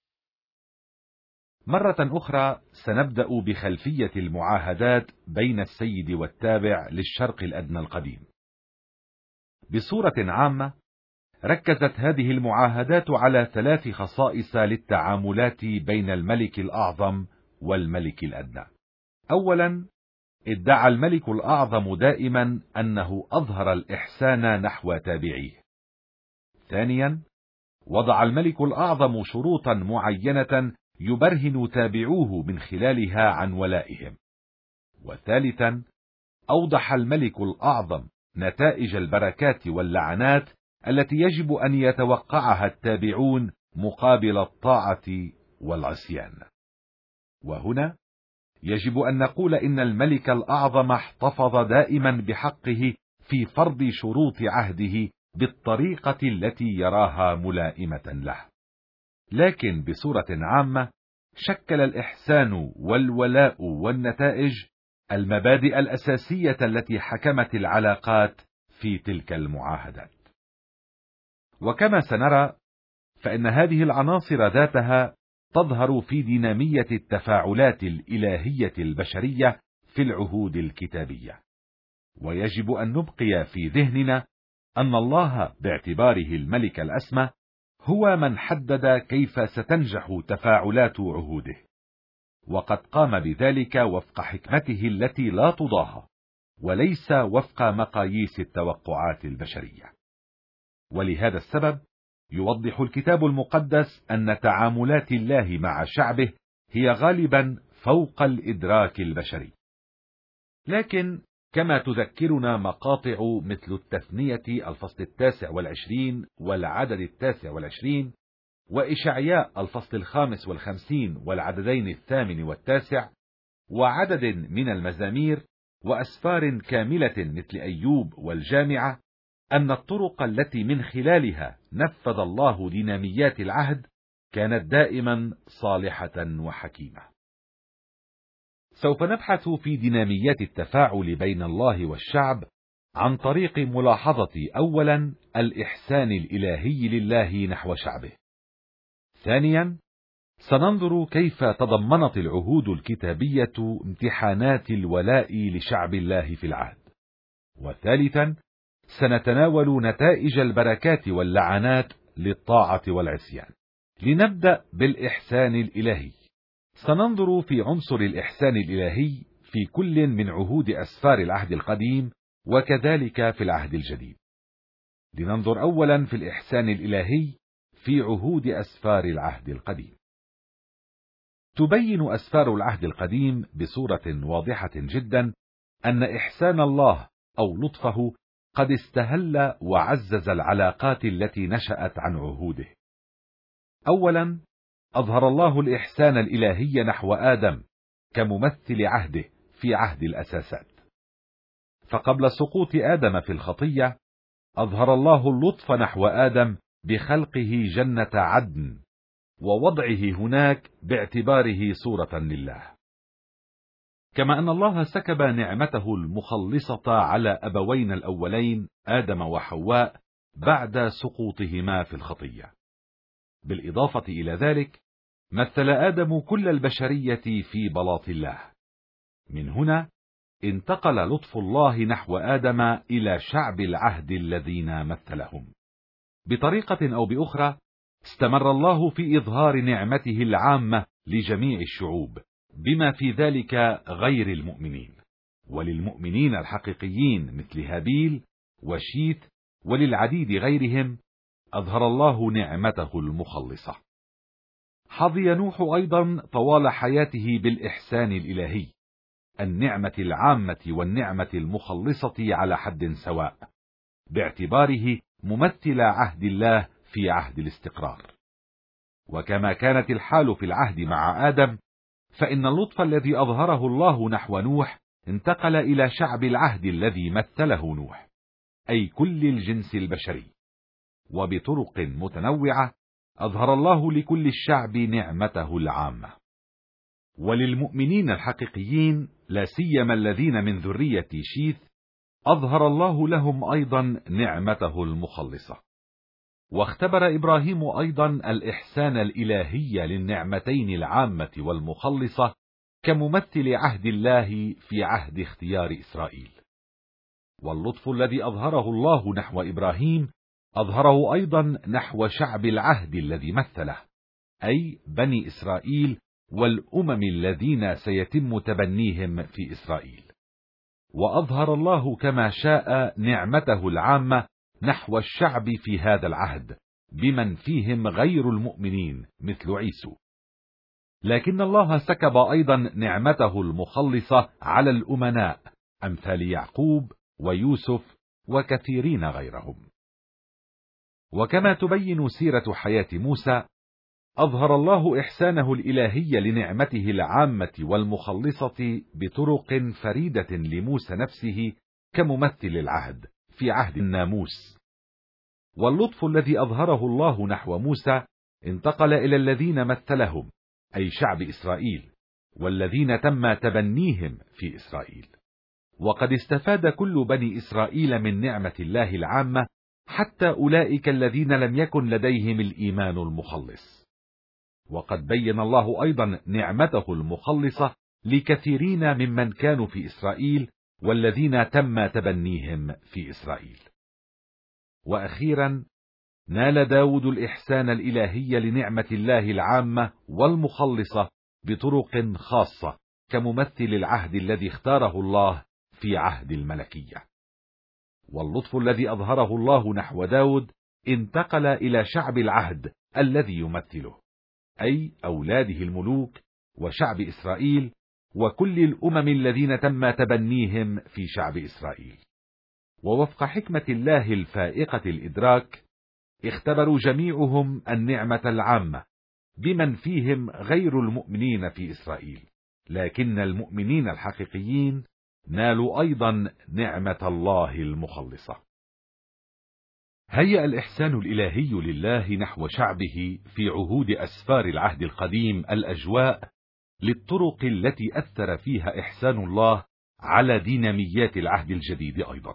مرة أخرى سنبدأ بخلفية المعاهدات بين السيد والتابع للشرق الأدنى القديم. بصورة عامة ركزت هذه المعاهدات على ثلاث خصائص للتعاملات بين الملك الأعظم والملك الأدنى. أولا، ادعى الملك الأعظم دائما أنه أظهر الإحسان نحو تابعيه. ثانيا، وضع الملك الأعظم شروطا معينة يبرهن تابعوه من خلالها عن ولائهم. وثالثا، أوضح الملك الأعظم نتائج البركات واللعنات التي يجب أن يتوقعها التابعون مقابل الطاعة والعصيان. وهنا يجب أن نقول إن الملك الأعظم احتفظ دائما بحقه في فرض شروط عهده بالطريقة التي يراها ملائمة له. لكن بصورة عامة شكل الإحسان والولاء والنتائج المبادئ الأساسية التي حكمت العلاقات في تلك المعاهدات. وكما سنرى فإن هذه العناصر ذاتها تظهر في دينامية التفاعلات الإلهية البشرية في العهود الكتابية. ويجب أن نبقي في ذهننا أن الله باعتباره الملك الأسمى هو من حدد كيف ستنجح تفاعلات عهوده، وقد قام بذلك وفق حكمته التي لا تضاهى، وليس وفق مقاييس التوقعات البشرية. ولهذا السبب يوضح الكتاب المقدس أن تعاملات الله مع شعبه هي غالبا فوق الإدراك البشري. لكن كما تذكرنا مقاطع مثل التثنية الفصل التاسع والعشرين والعدد التاسع والعشرين، وإشعياء الفصل الخامس والخمسين والعددين الثامن والتاسع، وعدد من المزامير وأسفار كاملة مثل أيوب والجامعة، أن الطرق التي من خلالها نفذ الله ديناميات العهد كانت دائما صالحة وحكيمة. سوف نبحث في ديناميات التفاعل بين الله والشعب عن طريق ملاحظة أولا الإحسان الإلهي لله نحو شعبه. ثانيا، سننظر كيف تضمنت العهود الكتابية امتحانات الولاء لشعب الله في العهد. وثالثا، سنتناول نتائج البركات واللعنات للطاعة والعصيان. لنبدأ بالإحسان الإلهي. سننظر في عنصر الإحسان الإلهي في كل من عهود أسفار العهد القديم وكذلك في العهد الجديد. لننظر أولا في الإحسان الإلهي في عهود أسفار العهد القديم. تبين أسفار العهد القديم بصورة واضحة جدا أن إحسان الله أو لطفه قد استهل وعزز العلاقات التي نشأت عن عهوده. أولا، أظهر الله الإحسان الإلهي نحو آدم كممثل عهده في عهد الأساسات. فقبل سقوط آدم في الخطية أظهر الله اللطف نحو آدم بخلقه جنة عدن ووضعه هناك باعتباره صورة لله. كما أن الله سكب نعمته المخلصة على أبوين الأولين آدم وحواء بعد سقوطهما في الخطية. بالإضافة إلى ذلك مثل آدم كل البشرية في بلاط الله. من هنا انتقل لطف الله نحو آدم إلى شعب العهد الذين مثلهم. بطريقة أو بأخرى استمر الله في إظهار نعمته العامة لجميع الشعوب بما في ذلك غير المؤمنين، وللمؤمنين الحقيقيين مثل هابيل وشيث وللعديد غيرهم أظهر الله نعمته المخلصة. حظي نوح أيضا طوال حياته بالإحسان الإلهي، النعمة العامة والنعمة المخلصة على حد سواء، باعتباره ممثل عهد الله في عهد الاستقرار. وكما كانت الحال في العهد مع آدم، فإن اللطف الذي أظهره الله نحو نوح انتقل إلى شعب العهد الذي مثله نوح، أي كل الجنس البشري. وبطرق متنوعة أظهر الله لكل الشعب نعمته العامة. وللمؤمنين الحقيقيين لا سيما الذين من ذرية شيث أظهر الله لهم أيضا نعمته المخلصة. واختبر إبراهيم أيضا الإحسان الإلهي للنعمتين العامة والمخلصة كممثل عهد الله في عهد اختيار إسرائيل. واللطف الذي أظهره الله نحو إبراهيم أظهره أيضا نحو شعب العهد الذي مثله، أي بني إسرائيل والأمم الذين سيتم تبنيهم في إسرائيل. وأظهر الله كما شاء نعمته العامة نحو الشعب في هذا العهد بمن فيهم غير المؤمنين مثل عيسو. لكن الله سكب أيضا نعمته المخلصة على الأمناء أمثال يعقوب ويوسف وكثيرين غيرهم. وكما تبين سيرة حياة موسى، أظهر الله إحسانه الإلهي لنعمته العامة والمخلصة بطرق فريدة لموسى نفسه كممثل العهد في عهد الناموس. واللطف الذي أظهره الله نحو موسى انتقل إلى الذين مثلهم، أي شعب إسرائيل، والذين تم تبنيهم في إسرائيل. وقد استفاد كل بني إسرائيل من نعمة الله العامة، حتى أولئك الذين لم يكن لديهم الإيمان المخلص. وقد بين الله أيضا نعمته المخلصة لكثيرين ممن كانوا في إسرائيل والذين تم تبنيهم في إسرائيل. وأخيرا نال داود الإحسان الإلهي لنعمة الله العامة والمخلصة بطرق خاصة كممثل العهد الذي اختاره الله في عهد الملكية. واللطف الذي أظهره الله نحو داود انتقل إلى شعب العهد الذي يمثله، أي أولاده الملوك وشعب إسرائيل وكل الأمم الذين تم تبنيهم في شعب إسرائيل. ووفق حكمة الله الفائقة الإدراك، اختبروا جميعهم النعمة العامة بمن فيهم غير المؤمنين في إسرائيل، لكن المؤمنين الحقيقيين نالوا أيضا نعمة الله المخلصة. هيأ الإحسان الإلهي لله نحو شعبه في عهود أسفار العهد القديم الأجواء للطرق التي أثر فيها إحسان الله على ديناميات العهد الجديد أيضا.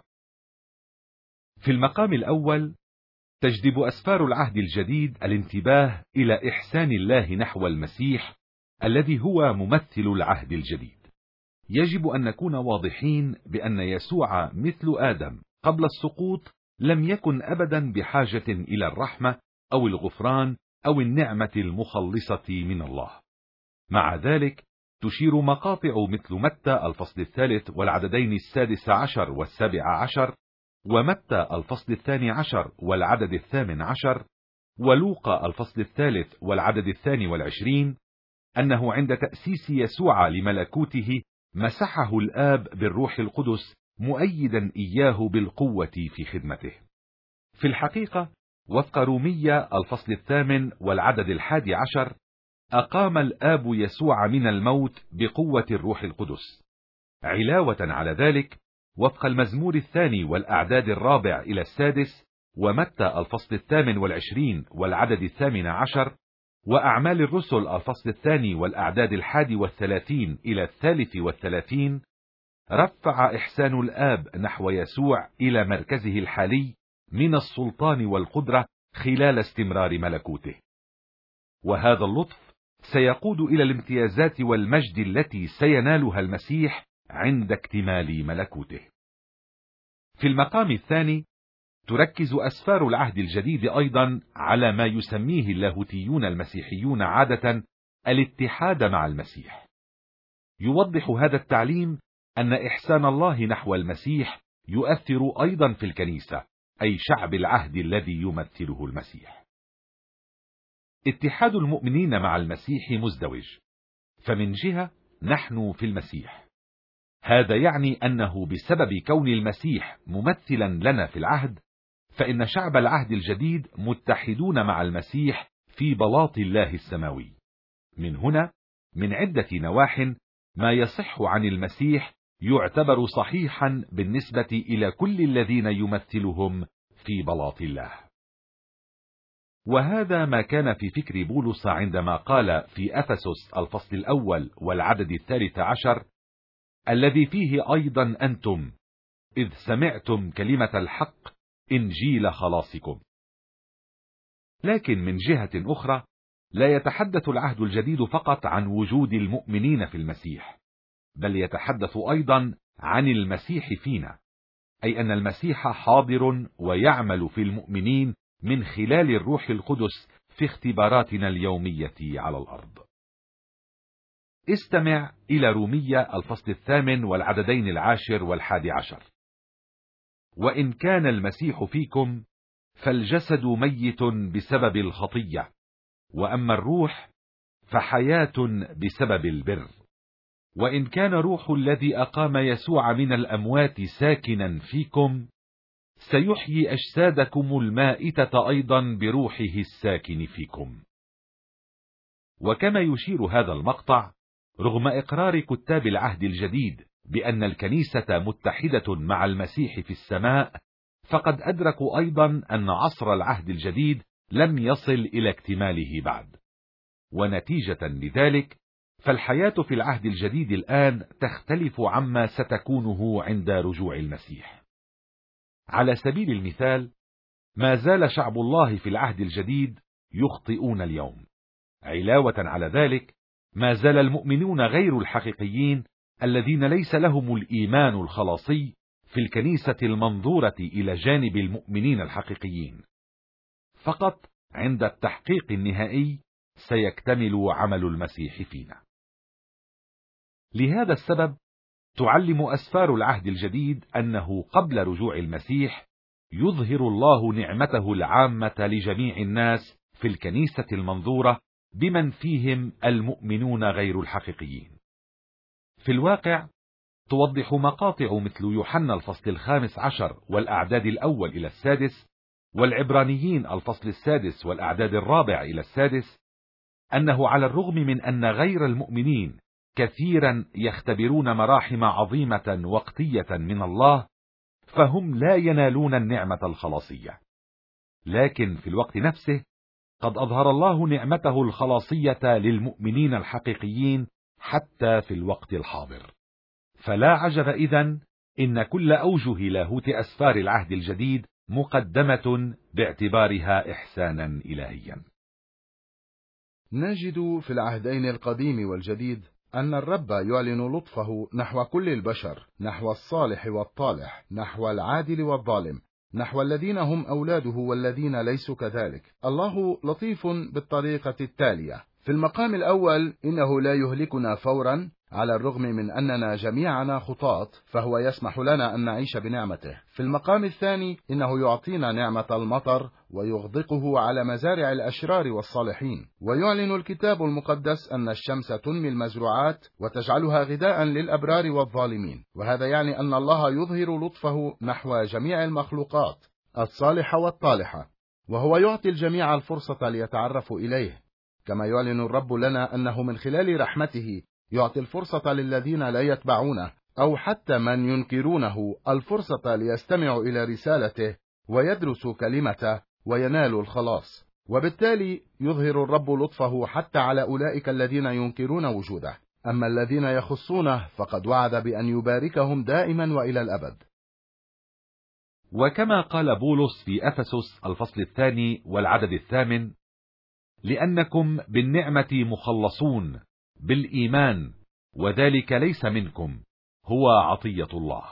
في المقام الأول تجذب أسفار العهد الجديد الانتباه إلى إحسان الله نحو المسيح الذي هو ممثل العهد الجديد. يجب أن نكون واضحين بأن يسوع مثل آدم قبل السقوط لم يكن أبدا بحاجة إلى الرحمة أو الغفران أو النعمة المخلصة من الله. مع ذلك تشير مقاطع مثل متى الفصل الثالث والعددين السادس عشر والسابع عشر، ومتى الفصل الثاني عشر والعدد الثامن عشر، ولوقا الفصل الثالث والعدد الثاني والعشرين، أنه عند تأسيس يسوع لملكوته مسحه الآب بالروح القدس مؤيدا إياه بالقوة في خدمته. في الحقيقة وفق رومية الفصل الثامن والعدد الحادي عشر، أقام الآب يسوع من الموت بقوة الروح القدس. علاوة على ذلك وفق المزمور الثاني والأعداد الرابع إلى السادس، ومتى الفصل الثامن والعشرين والعدد الثامن عشر، وأعمال الرسل الفصل الثاني والأعداد الحادي والثلاثين إلى الثالث والثلاثين، رفع إحسان الآب نحو يسوع إلى مركزه الحالي من السلطان والقدرة خلال استمرار ملكوته. وهذا اللطف سيقود إلى الامتيازات والمجد التي سينالها المسيح عند اكتمال ملكوته. في المقام الثاني تركز أسفار العهد الجديد أيضا على ما يسميه اللاهوتيون المسيحيون عادة الاتحاد مع المسيح. يوضح هذا التعليم أن إحسان الله نحو المسيح يؤثر أيضا في الكنيسة، أي شعب العهد الذي يمثله المسيح. اتحاد المؤمنين مع المسيح مزدوج، فمن جهة نحن في المسيح، هذا يعني أنه بسبب كون المسيح ممثلا لنا في العهد، فإن شعب العهد الجديد متحدون مع المسيح في بلاط الله السماوي. من هنا من عدة نواح ما يصح عن المسيح يعتبر صحيحا بالنسبة إلى كل الذين يمثلهم في بلاط الله. وهذا ما كان في فكر بولس عندما قال في أفسس الفصل الأول والعدد الثالث عشر: الذي فيه أيضا أنتم إذ سمعتم كلمة الحق إنجيل خلاصكم. لكن من جهة أخرى لا يتحدث العهد الجديد فقط عن وجود المؤمنين في المسيح، بل يتحدث أيضا عن المسيح فينا، أي أن المسيح حاضر ويعمل في المؤمنين من خلال الروح القدس في اختباراتنا اليومية على الأرض. استمع إلى رومية الفصل الثامن والعددين العاشر والحادي عشر: وإن كان المسيح فيكم فالجسد ميت بسبب الخطية، وأما الروح فحياة بسبب البر. وإن كان روح الذي أقام يسوع من الأموات ساكنا فيكم سيحيي أجسادكم المائتة أيضا بروحه الساكن فيكم. وكما يشير هذا المقطع، رغم إقرار كتاب العهد الجديد بأن الكنيسة متحدة مع المسيح في السماء، فقد أدركوا أيضا أن عصر العهد الجديد لم يصل إلى اكتماله بعد، ونتيجة لذلك فالحياة في العهد الجديد الآن تختلف عما ستكونه عند رجوع المسيح. على سبيل المثال، ما زال شعب الله في العهد الجديد يخطئون اليوم. علاوة على ذلك، ما زال المؤمنون غير الحقيقيين الذين ليس لهم الإيمان الخلاصي في الكنيسة المنظورة إلى جانب المؤمنين الحقيقيين. فقط عند التحقيق النهائي سيكتمل عمل المسيح فينا. لهذا السبب تعلم أسفار العهد الجديد أنه قبل رجوع المسيح يظهر الله نعمته العامة لجميع الناس في الكنيسة المنظورة بمن فيهم المؤمنون غير الحقيقيين. في الواقع توضح مقاطع مثل يوحنا الفصل الخامس عشر والأعداد الأول إلى السادس، والعبرانيين الفصل السادس والأعداد الرابع إلى السادس، أنه على الرغم من أن غير المؤمنين كثيرا يختبرون مراحم عظيمة وقتية من الله، فهم لا ينالون النعمة الخلاصية. لكن في الوقت نفسه قد أظهر الله نعمته الخلاصية للمؤمنين الحقيقيين حتى في الوقت الحاضر. فلا عجب إذن إن كل أوجه لاهوت أسفار العهد الجديد مقدمة باعتبارها إحسانا إلهيا. نجد في العهدين القديم والجديد أن الرب يعلن لطفه نحو كل البشر، نحو الصالح والطالح، نحو العادل والظالم، نحو الذين هم أولاده والذين ليسوا كذلك. الله لطيف بالطريقة التالية: في المقام الأول إنه لا يهلكنا فورا على الرغم من أننا جميعنا خطاة، فهو يسمح لنا أن نعيش بنعمته. في المقام الثاني إنه يعطينا نعمة المطر ويغدقه على مزارع الأشرار والصالحين. ويعلن الكتاب المقدس أن الشمس تنمي المزروعات وتجعلها غذاء للأبرار والظالمين، وهذا يعني أن الله يظهر لطفه نحو جميع المخلوقات الصالحة والطالحة، وهو يعطي الجميع الفرصة ليتعرفوا إليه. كما يعلن الرب لنا أنه من خلال رحمته يعطي الفرصة للذين لا يتبعونه أو حتى من ينكرونه الفرصة ليستمعوا إلى رسالته ويدرسوا كلمته وينالوا الخلاص. وبالتالي يظهر الرب لطفه حتى على أولئك الذين ينكرون وجوده. أما الذين يخصونه فقد وعد بأن يباركهم دائما وإلى الأبد. وكما قال بولس في أفسس الفصل الثاني والعدد الثامن: لأنكم بالنعمة مخلصون بالإيمان، وذلك ليس منكم، هو عطية الله.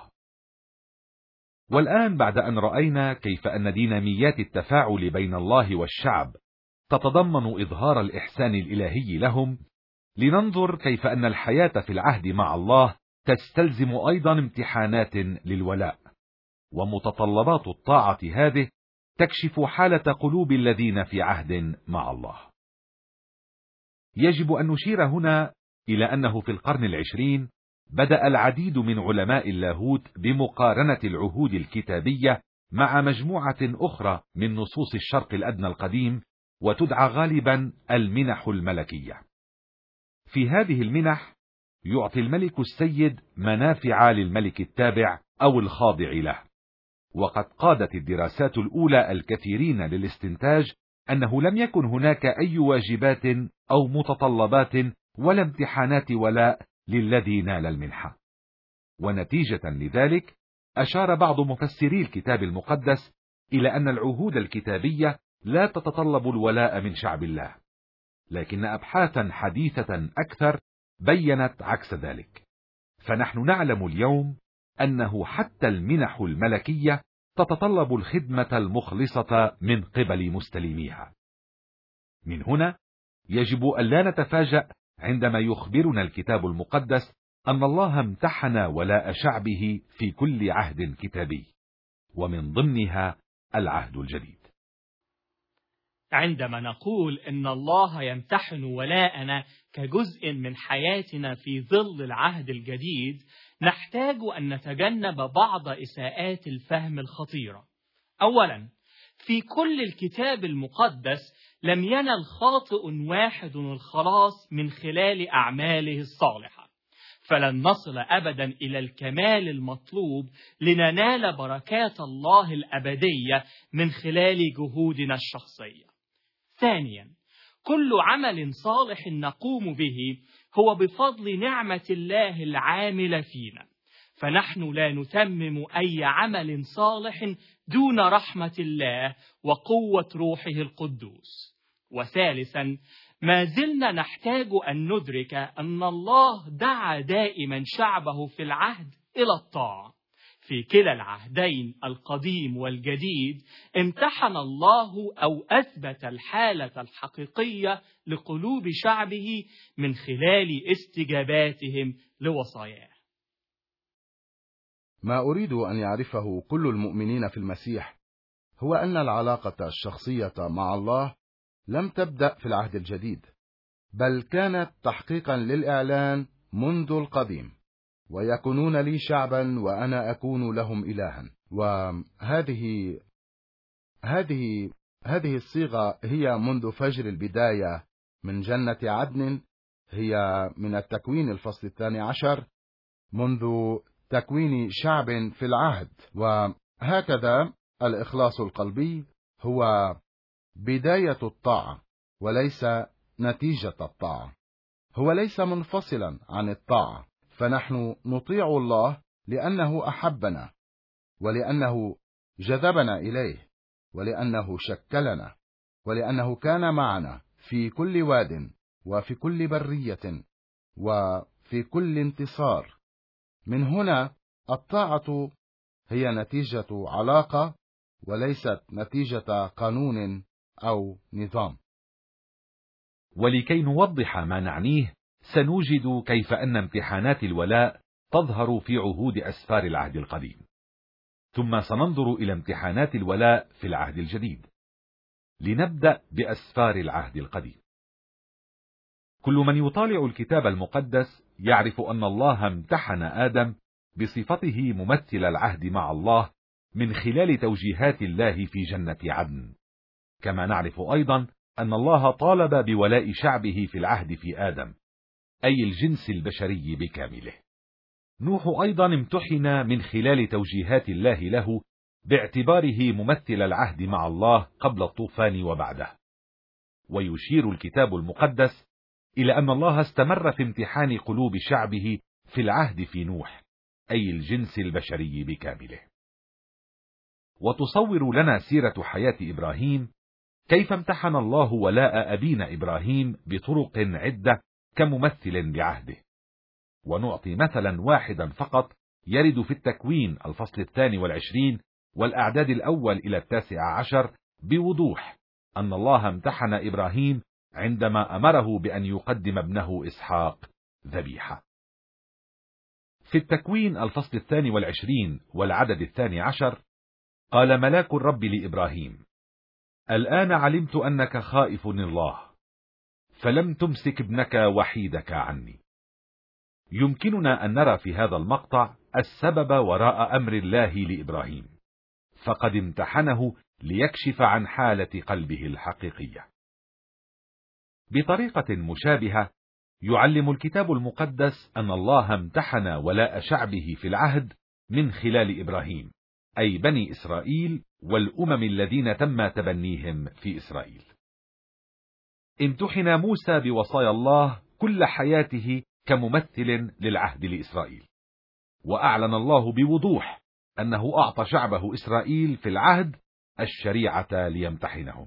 والآن بعد أن رأينا كيف أن ديناميات التفاعل بين الله والشعب تتضمن إظهار الإحسان الإلهي لهم، لننظر كيف أن الحياة في العهد مع الله تستلزم أيضا امتحانات للولاء، ومتطلبات الطاعة هذه تكشف حالة قلوب الذين في عهد مع الله. يجب أن نشير هنا إلى أنه في القرن العشرين بدأ العديد من علماء اللاهوت بمقارنة العهود الكتابية مع مجموعة أخرى من نصوص الشرق الأدنى القديم، وتدعى غالبا المنح الملكية. في هذه المنح يعطي الملك السيد منافع للملك التابع أو الخاضع له، وقد قادت الدراسات الأولى الكثيرين للاستنتاج أنه لم يكن هناك أي واجبات أو متطلبات ولا امتحانات ولاء للذي نال المنحة. ونتيجة لذلك أشار بعض مفسري الكتاب المقدس إلى أن العهود الكتابية لا تتطلب الولاء من شعب الله، لكن أبحاثا حديثة أكثر بينت عكس ذلك. فنحن نعلم اليوم أنه حتى المنح الملكية تتطلب الخدمة المخلصة من قبل مستلميها. من هنا يجب ألا نتفاجأ عندما يخبرنا الكتاب المقدس أن الله امتحن ولاء شعبه في كل عهد كتابي، ومن ضمنها العهد الجديد. عندما نقول إن الله يمتحن ولاءنا كجزء من حياتنا في ظل العهد الجديد، نحتاج أن نتجنب بعض إساءات الفهم الخطيرة. أولا، في كل الكتاب المقدس لم ينل خاطئ واحد الخلاص من خلال أعماله الصالحة، فلن نصل أبدا إلى الكمال المطلوب لننال بركات الله الأبدية من خلال جهودنا الشخصية. ثانيا، كل عمل صالح نقوم به هو بفضل نعمة الله العاملة فينا، فنحن لا نتمم أي عمل صالح دون رحمة الله وقوة روحه القدوس. وثالثا، ما زلنا نحتاج أن ندرك أن الله دعا دائما شعبه في العهد إلى الطاعة. في كلا العهدين القديم والجديد امتحن الله أو أثبت الحالة الحقيقية لقلوب شعبه من خلال استجاباتهم لوصاياه. ما أريد أن يعرفه كل المؤمنين في المسيح هو أن العلاقة الشخصية مع الله لم تبدأ في العهد الجديد، بل كانت تحقيقا للإعلان منذ القديم. ويكونون لي شعبا وأنا أكون لهم إلها. وهذه هذه هذه الصيغة هي منذ فجر البداية من جنة عدن، هي من التكوين الفصل الثاني عشر، منذ تكوين شعب في العهد. وهكذا الإخلاص القلبي هو بداية الطاعة وليس نتيجة الطاعة، هو ليس منفصلا عن الطاعة، فنحن نطيع الله لأنه أحبنا، ولأنه جذبنا إليه، ولأنه شكلنا، ولأنه كان معنا في كل واد وفي كل برية وفي كل انتصار. من هنا الطاعة هي نتيجة علاقة وليست نتيجة قانون أو نظام. ولكي نوضح ما نعنيه، سنوجد كيف أن امتحانات الولاء تظهر في عهود أسفار العهد القديم، ثم سننظر إلى امتحانات الولاء في العهد الجديد. لنبدأ بأسفار العهد القديم. كل من يطالع الكتاب المقدس يعرف أن الله امتحن آدم بصفته ممثل العهد مع الله من خلال توجيهات الله في جنة عدن. كما نعرف أيضا أن الله طالب بولاء شعبه في العهد في آدم، أي الجنس البشري بكامله. نوح أيضا امتحن من خلال توجيهات الله له باعتباره ممثل العهد مع الله قبل الطوفان وبعده. ويشير الكتاب المقدس إلى أن الله استمر في امتحان قلوب شعبه في العهد في نوح، أي الجنس البشري بكامله. وتصور لنا سيرة حياة إبراهيم كيف امتحن الله ولاء أبينا إبراهيم بطرق عدة كممثل لعهده. ونعطي مثلا واحدا فقط يرد في التكوين الفصل الثاني والعشرين والأعداد الأول إلى التاسع عشر بوضوح أن الله امتحن إبراهيم عندما أمره بأن يقدم ابنه إسحاق ذبيحة. في التكوين الفصل الثاني والعشرين والعدد الثاني عشر قال ملاك الرب لإبراهيم: الآن علمت أنك خائف الله، فلم تمسك ابنك وحيدك عني. يمكننا أن نرى في هذا المقطع السبب وراء أمر الله لإبراهيم، فقد امتحنه ليكشف عن حالة قلبه الحقيقية. بطريقة مشابهة يعلم الكتاب المقدس أن الله امتحن ولاء شعبه في العهد من خلال إبراهيم، أي بني إسرائيل والأمم الذين تم تبنيهم في إسرائيل. امتحن موسى بوصايا الله كل حياته كممثل للعهد لإسرائيل، وأعلن الله بوضوح أنه أعطى شعبه إسرائيل في العهد الشريعة ليمتحنهم.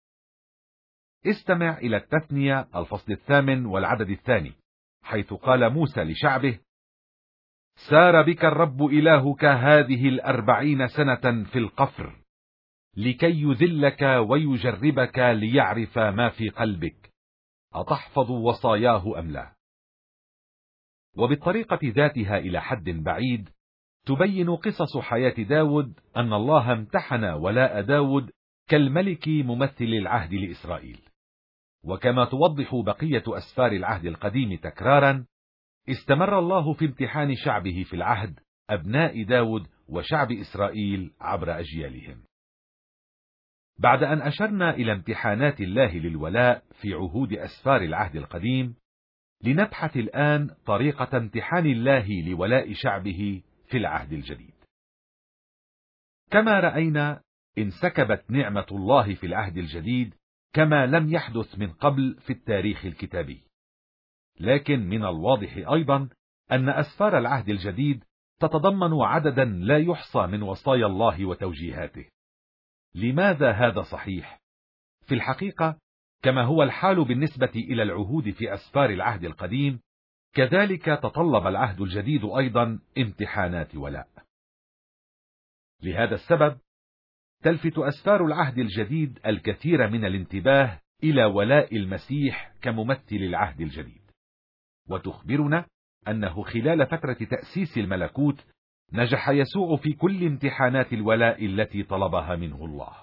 استمع إلى التثنية الفصل الثامن والعدد الثاني، حيث قال موسى لشعبه: سار بك الرب إلهك هذه الأربعين سنة في القفر، لكي يذلك ويجربك ليعرف ما في قلبك، أتحفظ وصاياه أم لا. وبالطريقة ذاتها إلى حد بعيد تبين قصص حياة داود أن الله امتحن ولاء داود كالملك ممثل العهد لإسرائيل. وكما توضح بقية أسفار العهد القديم تكرارا، استمر الله في امتحان شعبه في العهد، أبناء داود وشعب إسرائيل عبر أجيالهم. بعد أن أشرنا إلى امتحانات الله للولاء في عهود أسفار العهد القديم، لنبحث الآن طريقة امتحان الله لولاء شعبه في العهد الجديد. كما رأينا، انسكبت نعمة الله في العهد الجديد كما لم يحدث من قبل في التاريخ الكتابي. لكن من الواضح أيضا أن أسفار العهد الجديد تتضمن عددا لا يحصى من وصايا الله وتوجيهاته. لماذا هذا صحيح؟ في الحقيقة، كما هو الحال بالنسبة إلى العهود في أسفار العهد القديم، كذلك تطلب العهد الجديد أيضا امتحانات ولاء. لهذا السبب تلفت أسفار العهد الجديد الكثير من الانتباه إلى ولاء المسيح كممثل العهد الجديد، وتخبرنا أنه خلال فترة تأسيس الملكوت نجح يسوع في كل امتحانات الولاء التي طلبها منه الله.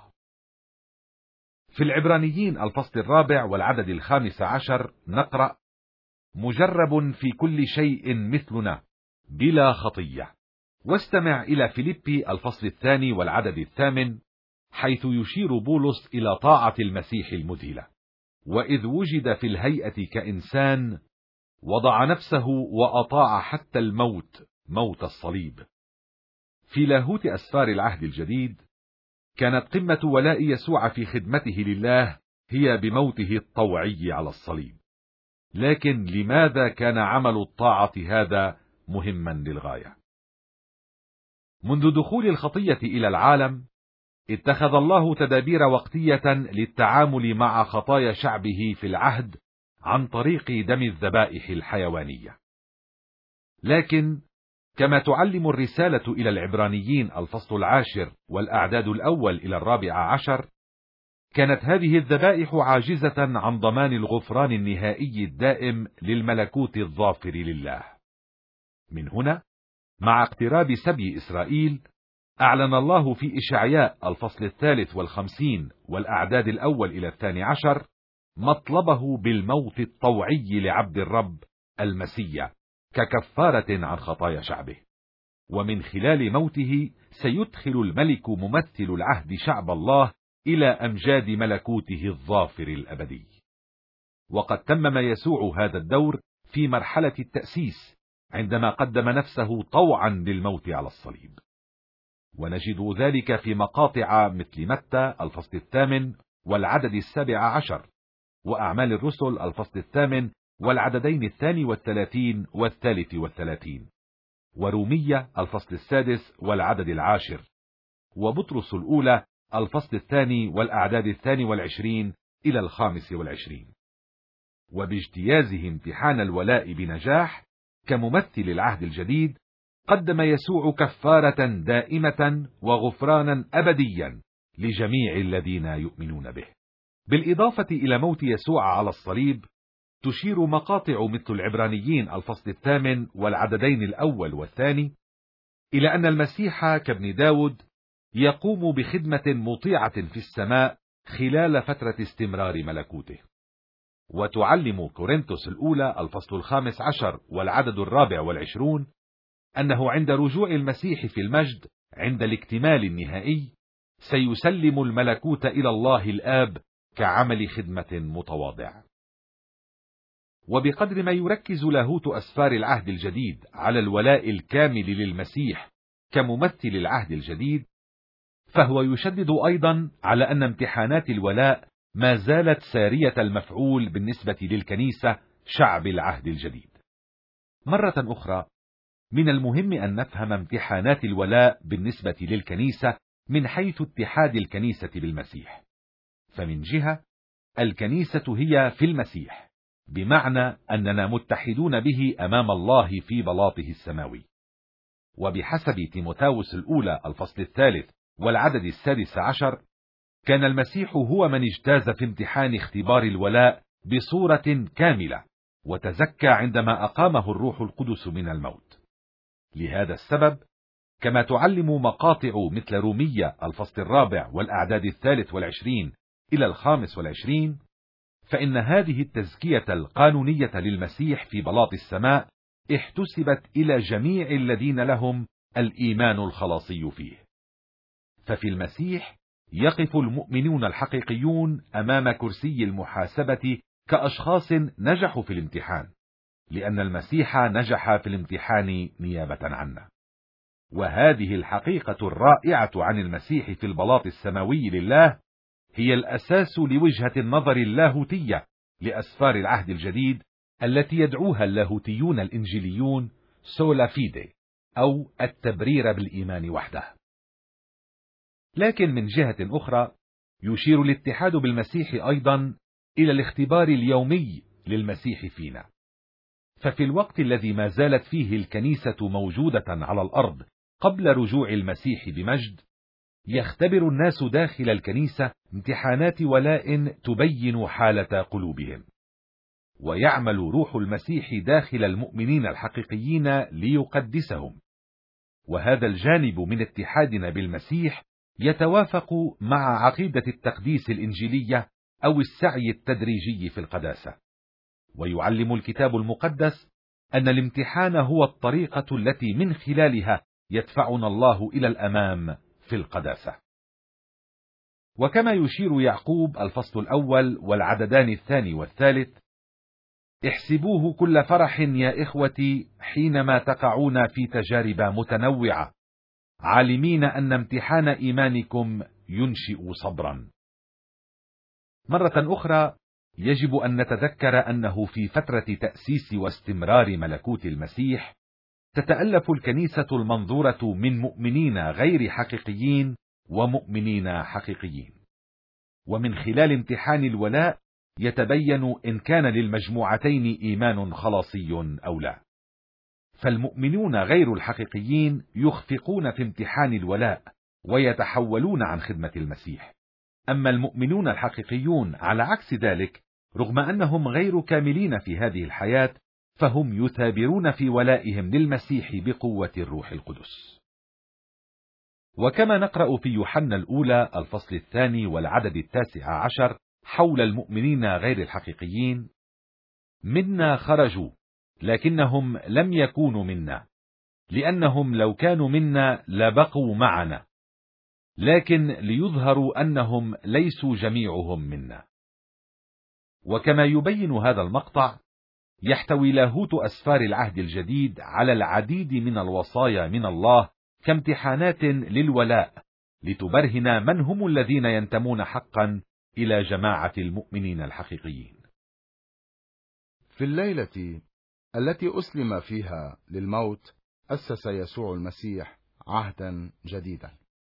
في العبرانيين الفصل الرابع والعدد الخامس عشر نقرأ: مجرب في كل شيء مثلنا بلا خطية. واستمع إلى فيليبي الفصل الثاني والعدد الثامن، حيث يشير بولس إلى طاعة المسيح المذهلة: وإذ وجد في الهيئة كإنسان وضع نفسه وأطاع حتى الموت، موت الصليب. في لاهوت أسفار العهد الجديد كانت قمة ولاء يسوع في خدمته لله هي بموته الطوعي على الصليب. لكن لماذا كان عمل الطاعة هذا مهما للغاية؟ منذ دخول الخطية إلى العالم اتخذ الله تدابير وقتية للتعامل مع خطايا شعبه في العهد عن طريق دم الذبائح الحيوانية. لكن كما تعلم الرسالة إلى العبرانيين الفصل العاشر والأعداد الأول إلى الرابع عشر، كانت هذه الذبائح عاجزة عن ضمان الغفران النهائي الدائم للملكوت الظافر لله. من هنا، مع اقتراب سبي إسرائيل، أعلن الله في إشعياء الفصل الثالث والخمسين والأعداد الأول إلى الثاني عشر مطلبه بالموت الطوعي لعبد الرب المسيح ككفارة عن خطايا شعبه. ومن خلال موته سيدخل الملك ممثل العهد شعب الله إلى أمجاد ملكوته الظافر الأبدي. وقد تمم يسوع هذا الدور في مرحلة التأسيس عندما قدم نفسه طوعا للموت على الصليب. ونجد ذلك في مقاطع مثل متى الفصل الثامن والعدد السابع عشر، وأعمال الرسل الفصل الثامن والعددين الثاني والثلاثين والثالث والثلاثين، ورومية الفصل السادس والعدد العاشر، وبطرس الأولى الفصل الثاني والأعداد الثاني والعشرين إلى الخامس والعشرين. وباجتيازه امتحان الولاء بنجاح كممثل العهد الجديد، قدم يسوع كفارة دائمة وغفرانا أبديا لجميع الذين يؤمنون به. بالإضافة إلى موت يسوع على الصليب، تشير مقاطع مثل العبرانيين الفصل الثامن والعددين الأول والثاني إلى أن المسيح كابن داود يقوم بخدمة مطيعة في السماء خلال فترة استمرار ملكوته. وتعلم كورنثوس الأولى الفصل الخامس عشر والعدد الرابع والعشرون أنه عند رجوع المسيح في المجد عند الاكتمال النهائي سيسلم الملكوت إلى الله الآب كعمل خدمة متواضع. وبقدر ما يركز لاهوت أسفار العهد الجديد على الولاء الكامل للمسيح كممثل العهد الجديد، فهو يشدد أيضا على أن امتحانات الولاء ما زالت سارية المفعول بالنسبة للكنيسة شعب العهد الجديد. مرة أخرى من المهم أن نفهم امتحانات الولاء بالنسبة للكنيسة من حيث اتحاد الكنيسة بالمسيح. فمن جهة، الكنيسة هي في المسيح، بمعنى أننا متحدون به أمام الله في بلاطه السماوي. وبحسب تيموثاوس الأولى الفصل الثالث والعدد السادس عشر، كان المسيح هو من اجتاز في امتحان اختبار الولاء بصورة كاملة، وتزكى عندما أقامه الروح القدس من الموت. لهذا السبب، كما تعلم مقاطع مثل رومية الفصل الرابع والأعداد الثالث والعشرين إلى الخامس والعشرين، فإن هذه التزكية القانونية للمسيح في بلاط السماء احتسبت إلى جميع الذين لهم الإيمان الخلاصي فيه. ففي المسيح يقف المؤمنون الحقيقيون أمام كرسي المحاسبة كأشخاص نجحوا في الامتحان، لأن المسيح نجح في الامتحان نيابة عنا. وهذه الحقيقة الرائعة عن المسيح في البلاط السماوي لله هي الأساس لوجهة النظر اللاهوتية لأسفار العهد الجديد التي يدعوها اللاهوتيون الإنجيليون سولا فيدي، أو التبرير بالإيمان وحده. لكن من جهة أخرى، يشير الاتحاد بالمسيح أيضا إلى الاختبار اليومي للمسيح فينا. ففي الوقت الذي ما زالت فيه الكنيسة موجودة على الأرض قبل رجوع المسيح بمجد، يختبر الناس داخل الكنيسة امتحانات ولاء تبين حالة قلوبهم، ويعمل روح المسيح داخل المؤمنين الحقيقيين ليقدسهم. وهذا الجانب من اتحادنا بالمسيح يتوافق مع عقيدة التقديس الإنجيلية أو السعي التدريجي في القداسة. ويعلم الكتاب المقدس أن الامتحان هو الطريقة التي من خلالها يدفعنا الله إلى الأمام في القداسة. وكما يشير يعقوب الفصل الأول والعددان الثاني والثالث: احسبوه كل فرح يا إخوتي حينما تقعون في تجارب متنوعة، عالمين أن امتحان إيمانكم ينشئ صبرا. مرة أخرى يجب أن نتذكر أنه في فترة تأسيس واستمرار ملكوت المسيح تتألف الكنيسة المنظورة من مؤمنين غير حقيقيين ومؤمنين حقيقيين، ومن خلال امتحان الولاء يتبين إن كان للمجموعتين إيمان خلاصي أو لا. فالمؤمنون غير الحقيقيين يخفقون في امتحان الولاء ويتحولون عن خدمة المسيح، أما المؤمنون الحقيقيون على عكس ذلك، رغم أنهم غير كاملين في هذه الحياة، فهم يثابرون في ولائهم للمسيح بقوة الروح القدس. وكما نقرأ في يوحنا الأولى الفصل الثاني والعدد التاسع عشر حول المؤمنين غير الحقيقيين: منا خرجوا لكنهم لم يكونوا منا، لأنهم لو كانوا منا لبقوا معنا، لكن ليظهروا أنهم ليسوا جميعهم منا. وكما يبين هذا المقطع، يحتوي لاهوت أسفار العهد الجديد على العديد من الوصايا من الله كامتحانات للولاء، لتبرهن من هم الذين ينتمون حقا إلى جماعة المؤمنين الحقيقيين. في الليلة التي أسلم فيها للموت أسس يسوع المسيح عهدا جديدا،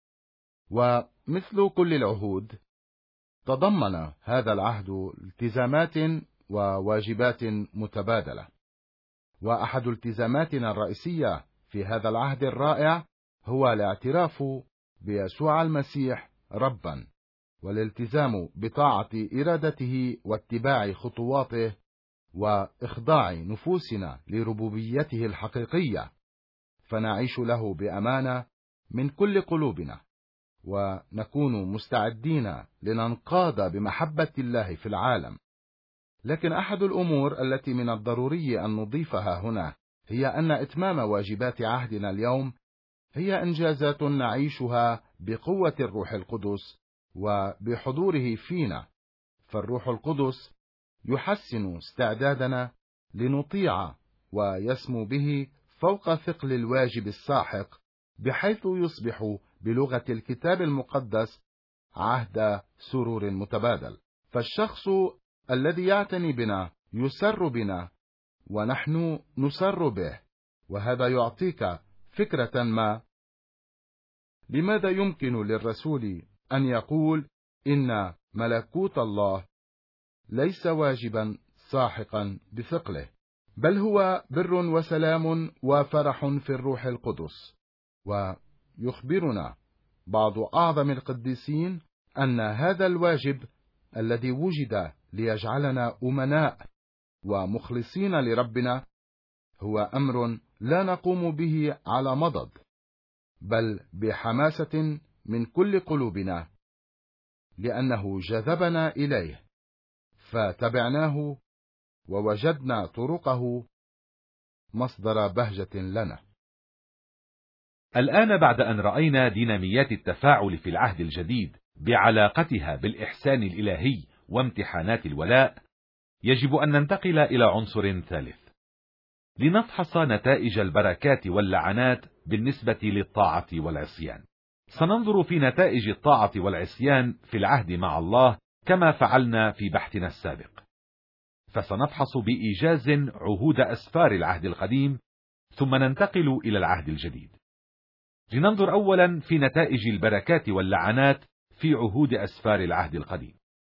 ومثل كل العهود تضمن هذا العهد التزامات وواجبات متبادلة. وأحد التزاماتنا الرئيسية في هذا العهد الرائع هو الاعتراف بيسوع المسيح ربا، والالتزام بطاعة إرادته واتباع خطواته، وإخضاع نفوسنا لربوبيته الحقيقية، فنعيش له بأمانة من كل قلوبنا، ونكون مستعدين لننقاد بمحبة الله في العالم. لكن أحد الأمور التي من الضروري أن نضيفها هنا هي أن إتمام واجبات عهدنا اليوم هي إنجازات نعيشها بقوة الروح القدس وبحضوره فينا، فالروح القدس يحسن استعدادنا لنطيع ويسمو به فوق ثقل الواجب الساحق، بحيث يصبح بلغة الكتاب المقدس عهد سرور متبادل. فالشخص الذي يعتني بنا يسر بنا ونحن نسر به، وهذا يعطيك فكرة ما. لماذا يمكن للرسول أن يقول إن ملكوت الله ليس واجبا ساحقا بثقله، بل هو بر وسلام وفرح في الروح القدس؟ ويخبرنا بعض أعظم القديسين أن هذا الواجب الذي وجد ليجعلنا أمناء ومخلصين لربنا هو أمر لا نقوم به على مضض، بل بحماسة من كل قلوبنا، لأنه جذبنا إليه فتبعناه ووجدنا طرقه مصدر بهجة لنا. الآن بعد أن رأينا ديناميات التفاعل في العهد الجديد بعلاقتها بالإحسان الإلهي وامتحانات الولاء، يجب أن ننتقل إلى عنصر ثالث لنفحص نتائج البركات واللعنات بالنسبة للطاعة والعصيان. سننظر في نتائج الطاعة والعصيان في العهد مع الله كما فعلنا في بحثنا السابق، فسنفحص بإيجاز عهود أسفار العهد القديم ثم ننتقل إلى العهد الجديد. لننظر أولا في نتائج البركات واللعنات في عهود أسفار العهد القديم.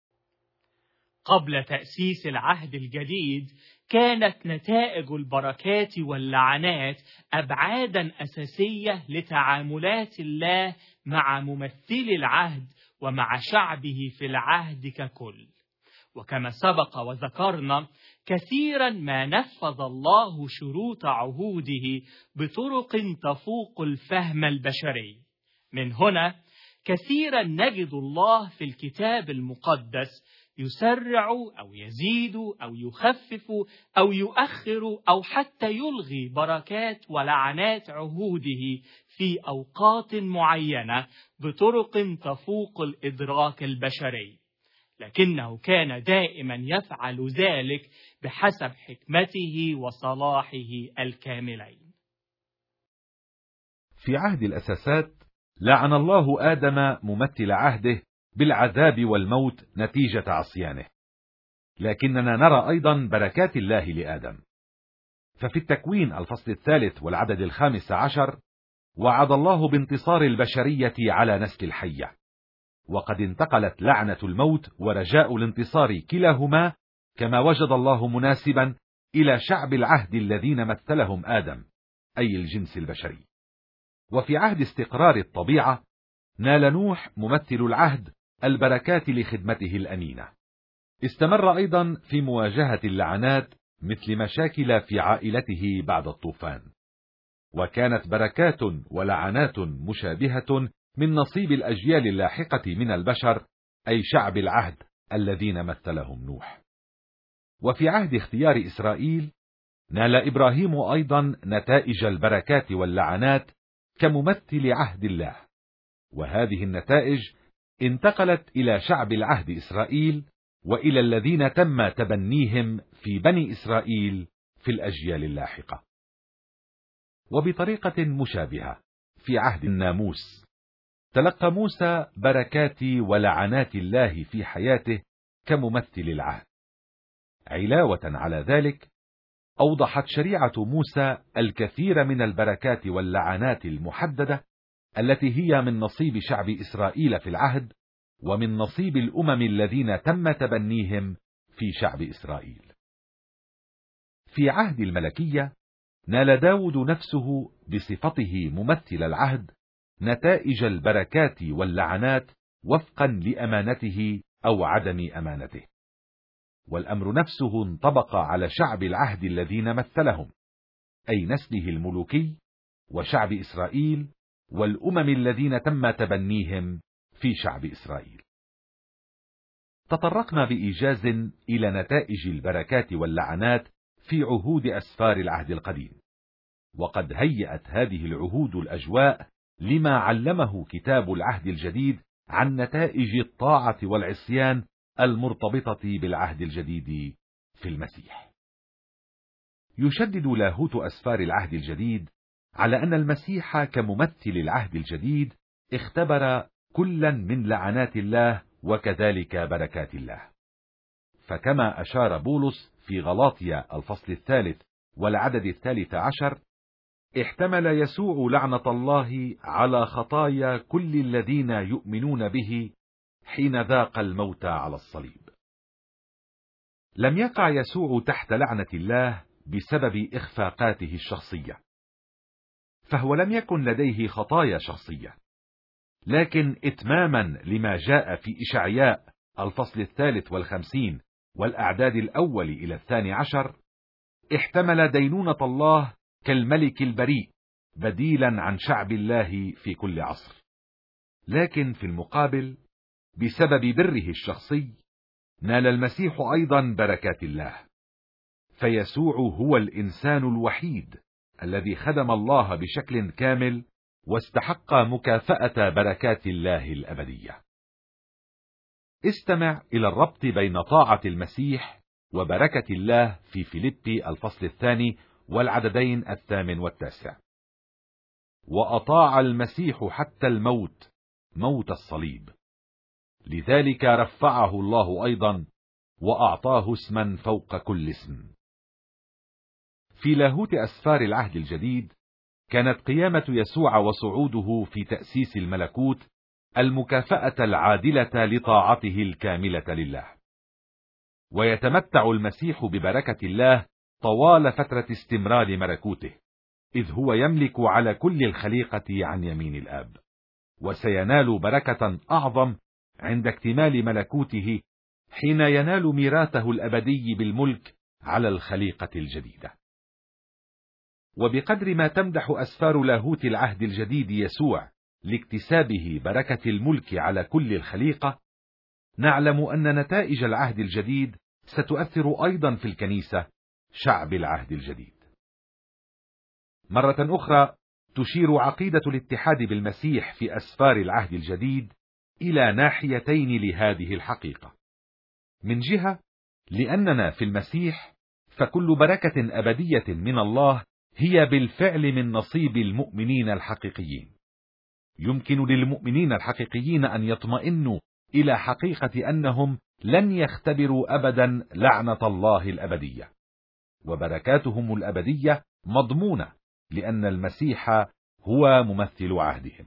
قبل تأسيس العهد الجديد كانت نتائج البركات واللعنات أبعادا أساسية لتعاملات الله مع ممثلي العهد ومع شعبه في العهد ككل. وكما سبق وذكرنا، كثيرا ما نفذ الله شروط عهوده بطرق تفوق الفهم البشري. من هنا كثيرا نجد الله في الكتاب المقدس يسرع أو يزيد أو يخفف أو يؤخر أو حتى يلغي بركات ولعنات عهوده في أوقات معينة بطرق تفوق الإدراك البشري، لكنه كان دائما يفعل ذلك بحسب حكمته وصلاحه الكاملين. في عهد الأساسات لعن الله آدم ممثل عهده بالعذاب والموت نتيجة عصيانه، لكننا نرى أيضا بركات الله لآدم. ففي التكوين الفصل الثالث والعدد الخامس عشر وعد الله بانتصار البشرية على نسل الحية، وقد انتقلت لعنة الموت ورجاء الانتصار كلاهما كما وجد الله مناسبا إلى شعب العهد الذين مثلهم آدم، أي الجنس البشري. وفي عهد استقرار الطبيعة نال نوح ممثل العهد البركات لخدمته الأمينة. استمر أيضا في مواجهة اللعنات مثل مشاكل في عائلته بعد الطوفان، وكانت بركات ولعنات مشابهة من نصيب الأجيال اللاحقة من البشر، أي شعب العهد الذين مثلهم نوح. وفي عهد اختيار إسرائيل نال إبراهيم أيضا نتائج البركات واللعنات كممثل عهد الله، وهذه النتائج انتقلت إلى شعب العهد إسرائيل وإلى الذين تم تبنيهم في بني إسرائيل في الأجيال اللاحقة. وبطريقة مشابهة في عهد الناموس تلقى موسى بركات ولعنات الله في حياته كممثل العهد. علاوة على ذلك أوضحت شريعة موسى الكثير من البركات واللعنات المحددة التي هي من نصيب شعب إسرائيل في العهد ومن نصيب الأمم الذين تم تبنيهم في شعب إسرائيل. في عهد الملكية نال داود نفسه بصفته ممثل العهد نتائج البركات واللعنات وفقا لأمانته أو عدم أمانته، والأمر نفسه انطبق على شعب العهد الذين مثلهم، أي نسله الملوكي وشعب إسرائيل والأمم الذين تم تبنيهم في شعب إسرائيل. تطرقنا بإيجاز إلى نتائج البركات واللعنات في عهود أسفار العهد القديم، وقد هيأت هذه العهود الأجواء لما علمه كتاب العهد الجديد عن نتائج الطاعة والعصيان المرتبطة بالعهد الجديد في المسيح. يشدد لاهوت أسفار العهد الجديد على أن المسيح كممثل العهد الجديد اختبر كلا من لعنات الله وكذلك بركات الله. فكما أشار بولس في غلاطيا الفصل الثالث والعدد الثالث عشر احتمل يسوع لعنة الله على خطايا كل الذين يؤمنون به حين ذاق الموت على الصليب. لم يقع يسوع تحت لعنة الله بسبب إخفاقاته الشخصية، فهو لم يكن لديه خطايا شخصية، لكن إتماما لما جاء في إشعياء الفصل الثالث والخمسين والأعداد الأول إلى الثاني عشر، احتمل دينونة الله كالملك البريء بديلا عن شعب الله في كل عصر. لكن في المقابل بسبب بره الشخصي نال المسيح أيضا بركات الله، فيسوع هو الإنسان الوحيد الذي خدم الله بشكل كامل واستحق مكافأة بركات الله الأبدية. استمع إلى الربط بين طاعة المسيح وبركة الله في فيليبي الفصل الثاني والعددين الثامن والتاسع. وأطاع المسيح حتى الموت، موت الصليب، لذلك رفعه الله أيضا وأعطاه اسما فوق كل اسم. في لاهوت أسفار العهد الجديد كانت قيامة يسوع وصعوده في تأسيس الملكوت المكافأة العادلة لطاعته الكاملة لله، ويتمتع المسيح ببركة الله طوال فترة استمرار ملكوته، إذ هو يملك على كل الخليقة عن يمين الآب، وسينال بركة أعظم عند اكتمال ملكوته حين ينال ميراثه الأبدي بالملك على الخليقة الجديدة. وبقدر ما تمدح أسفار لاهوت العهد الجديد يسوع لاكتسابه بركة الملك على كل الخليقة، نعلم أن نتائج العهد الجديد ستؤثر أيضا في الكنيسة، شعب العهد الجديد. مرة أخرى تشير عقيدة الاتحاد بالمسيح في أسفار العهد الجديد إلى ناحيتين لهذه الحقيقة. من جهة لأننا في المسيح فكل بركة أبدية من الله هي بالفعل من نصيب المؤمنين الحقيقيين. يمكن للمؤمنين الحقيقيين أن يطمئنوا إلى حقيقة أنهم لن يختبروا أبدا لعنة الله الأبدية، وبركاتهم الأبدية مضمونة لأن المسيح هو ممثل عهدهم.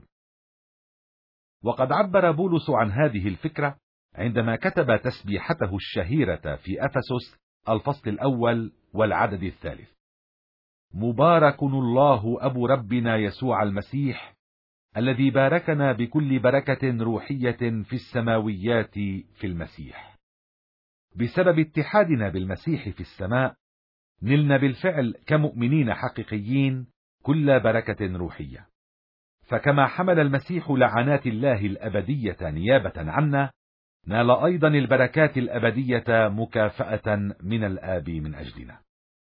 وقد عبر بولس عن هذه الفكرة عندما كتب تسبيحته الشهيرة في أفسس الفصل الأول والعدد الثالث: مبارك الله أبو ربنا يسوع المسيح الذي باركنا بكل بركة روحية في السماويات في المسيح. بسبب اتحادنا بالمسيح في السماء نلنا بالفعل كمؤمنين حقيقيين كل بركة روحية، فكما حمل المسيح لعنات الله الأبدية نيابة عنا، نال أيضا البركات الأبدية مكافأة من الآب من أجلنا.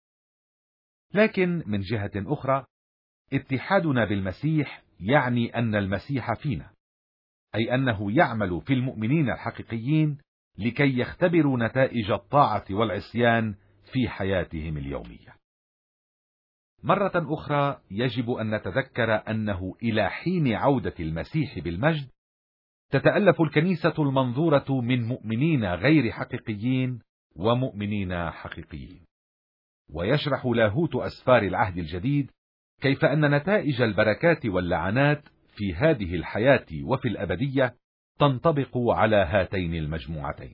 لكن من جهة أخرى اتحادنا بالمسيح يعني أن المسيح فينا، أي أنه يعمل في المؤمنين الحقيقيين لكي يختبروا نتائج الطاعة والعصيان في حياتهم اليومية. مرة أخرى يجب أن نتذكر أنه إلى حين عودة المسيح بالمجد تتألف الكنيسة المنظورة من مؤمنين غير حقيقيين ومؤمنين حقيقيين. ويشرح لاهوت أسفار العهد الجديد كيف أن نتائج البركات واللعنات في هذه الحياة وفي الأبدية تنطبق على هاتين المجموعتين.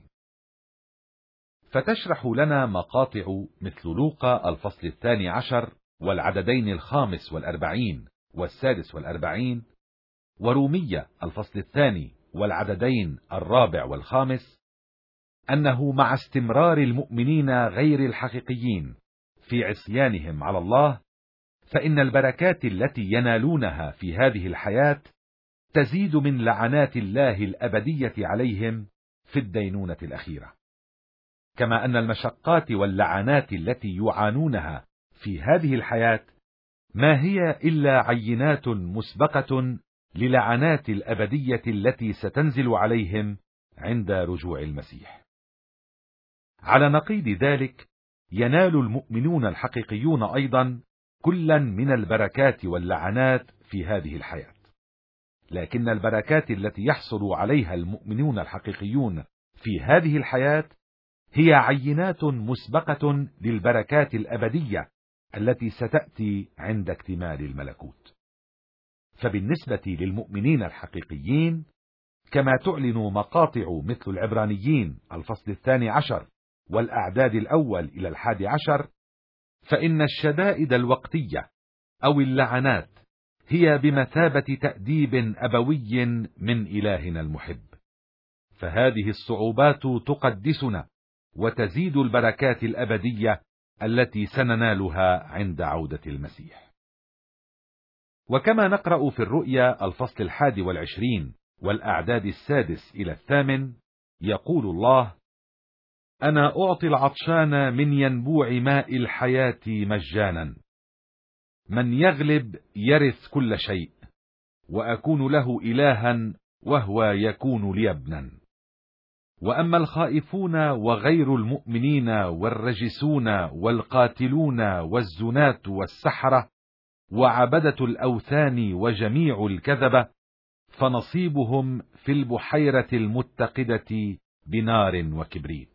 فتشرح لنا مقاطع مثل لوقا الفصل الثاني عشر والعددين الخامس والأربعين والسادس والأربعين، ورومية الفصل الثاني والعددين الرابع والخامس، أنه مع استمرار المؤمنين غير الحقيقيين في عصيانهم على الله، فإن البركات التي ينالونها في هذه الحياة تزيد من لعنات الله الأبدية عليهم في الدينونة الأخيرة، كما أن المشقات واللعنات التي يعانونها في هذه الحياة ما هي إلا عينات مسبقة للعنات الأبدية التي ستنزل عليهم عند رجوع المسيح. على نقيض ذلك ينال المؤمنون الحقيقيون أيضا كلا من البركات واللعنات في هذه الحياة، لكن البركات التي يحصل عليها المؤمنون الحقيقيون في هذه الحياة هي عينات مسبقة للبركات الأبدية التي ستأتي عند اكتمال الملكوت. فبالنسبة للمؤمنين الحقيقيين، كما تعلن مقاطع مثل العبرانيين الفصل الثاني عشر والأعداد الأول إلى الحادي عشر، فإن الشدائد الوقتية أو اللعنات هي بمثابة تأديب أبوي من إلهنا المحب. فهذه الصعوبات تقدسنا وتزيد البركات الأبدية التي سننالها عند عودة المسيح. وكما نقرأ في الرؤيا الفصل الحادي والعشرين والأعداد السادس إلى الثامن، يقول الله: أنا أعطي العطشان من ينبوع ماء الحياة مجانا، من يغلب يرث كل شيء، وأكون له إلها وهو يكون لي ابنا. وأما الخائفون وغير المؤمنين والرجسون والقاتلون والزناة والسحرة وعبدة الأوثان وجميع الكذبة، فنصيبهم في البحيرة المتقدة بنار وكبريت.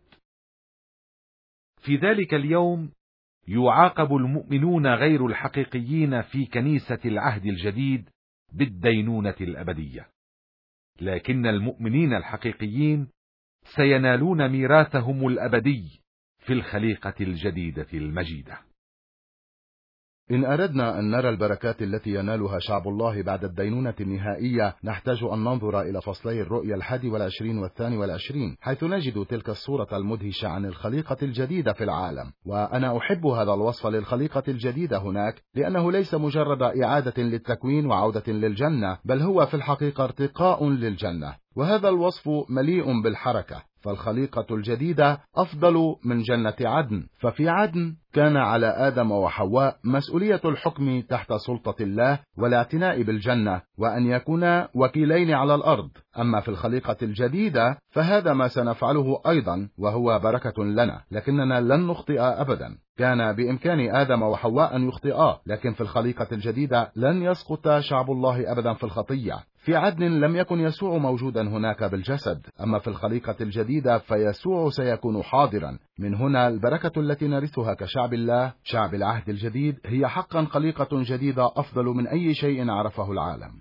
في ذلك اليوم يعاقب المؤمنون غير الحقيقيين في كنيسة العهد الجديد بالدينونة الأبدية، لكن المؤمنين الحقيقيين سينالون ميراثهم الأبدي في الخليقة الجديدة المجيدة. إن أردنا أن نرى البركات التي ينالها شعب الله بعد الدينونة النهائية، نحتاج أن ننظر إلى فصلي الرؤيا الحادي والعشرين والثاني والعشرين، حيث نجد تلك الصورة المدهشة عن الخليقة الجديدة في العالم. وأنا أحب هذا الوصف للخليقة الجديدة هناك، لأنه ليس مجرد إعادة للتكوين وعودة للجنة، بل هو في الحقيقة ارتقاء للجنة. وهذا الوصف مليء بالحركة، فالخليقة الجديدة أفضل من جنة عدن. ففي عدن كان على آدم وحواء مسؤولية الحكم تحت سلطة الله والاعتناء بالجنة، وأن يكونا وكيلين على الأرض. أما في الخليقة الجديدة فهذا ما سنفعله أيضا، وهو بركة لنا، لكننا لن نخطئ أبدا. كان بإمكان آدم وحواء أن يخطئا، لكن في الخليقة الجديدة لن يسقط شعب الله أبدا في الخطية. في عدن لم يكن يسوع موجودا هناك بالجسد، أما في الخليقة الجديدة فيسوع سيكون حاضرا. من هنا البركة التي نرثها كشعب الله، شعب العهد الجديد، هي حقا خليقة جديدة أفضل من أي شيء عرفه العالم.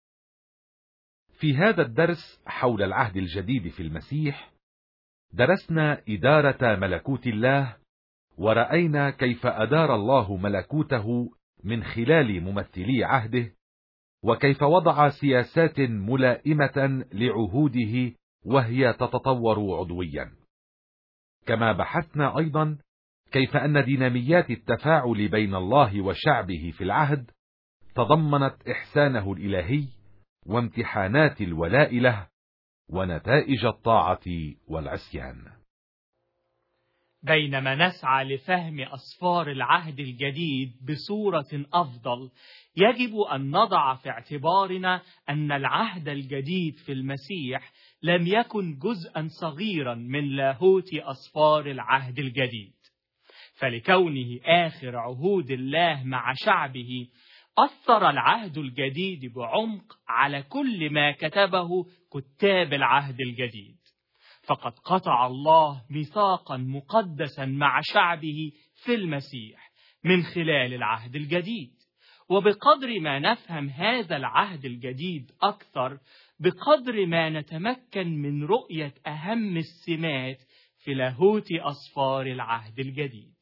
في هذا الدرس حول العهد الجديد في المسيح، درسنا إدارة ملكوت الله، ورأينا كيف أدار الله ملكوته من خلال ممثلي عهده، وكيف وضع سياسات ملائمة لعهوده وهي تتطور عضويا. كما بحثنا أيضا كيف أن ديناميات التفاعل بين الله وشعبه في العهد تضمنت إحسانه الإلهي وامتحانات الولاء له ونتائج الطاعة والعصيان. بينما نسعى لفهم أسفار العهد الجديد بصورة أفضل، يجب أن نضع في اعتبارنا أن العهد الجديد في المسيح لم يكن جزءا صغيرا من لاهوت أسفار العهد الجديد، فلكونه آخر عهود الله مع شعبه، أثر العهد الجديد بعمق على كل ما كتبه كتاب العهد الجديد. فقد قطع الله ميثاقا مقدسا مع شعبه في المسيح من خلال العهد الجديد. وبقدر ما نفهم هذا العهد الجديد أكثر، بقدر ما نتمكن من رؤية أهم السمات في لاهوت أسفار العهد الجديد.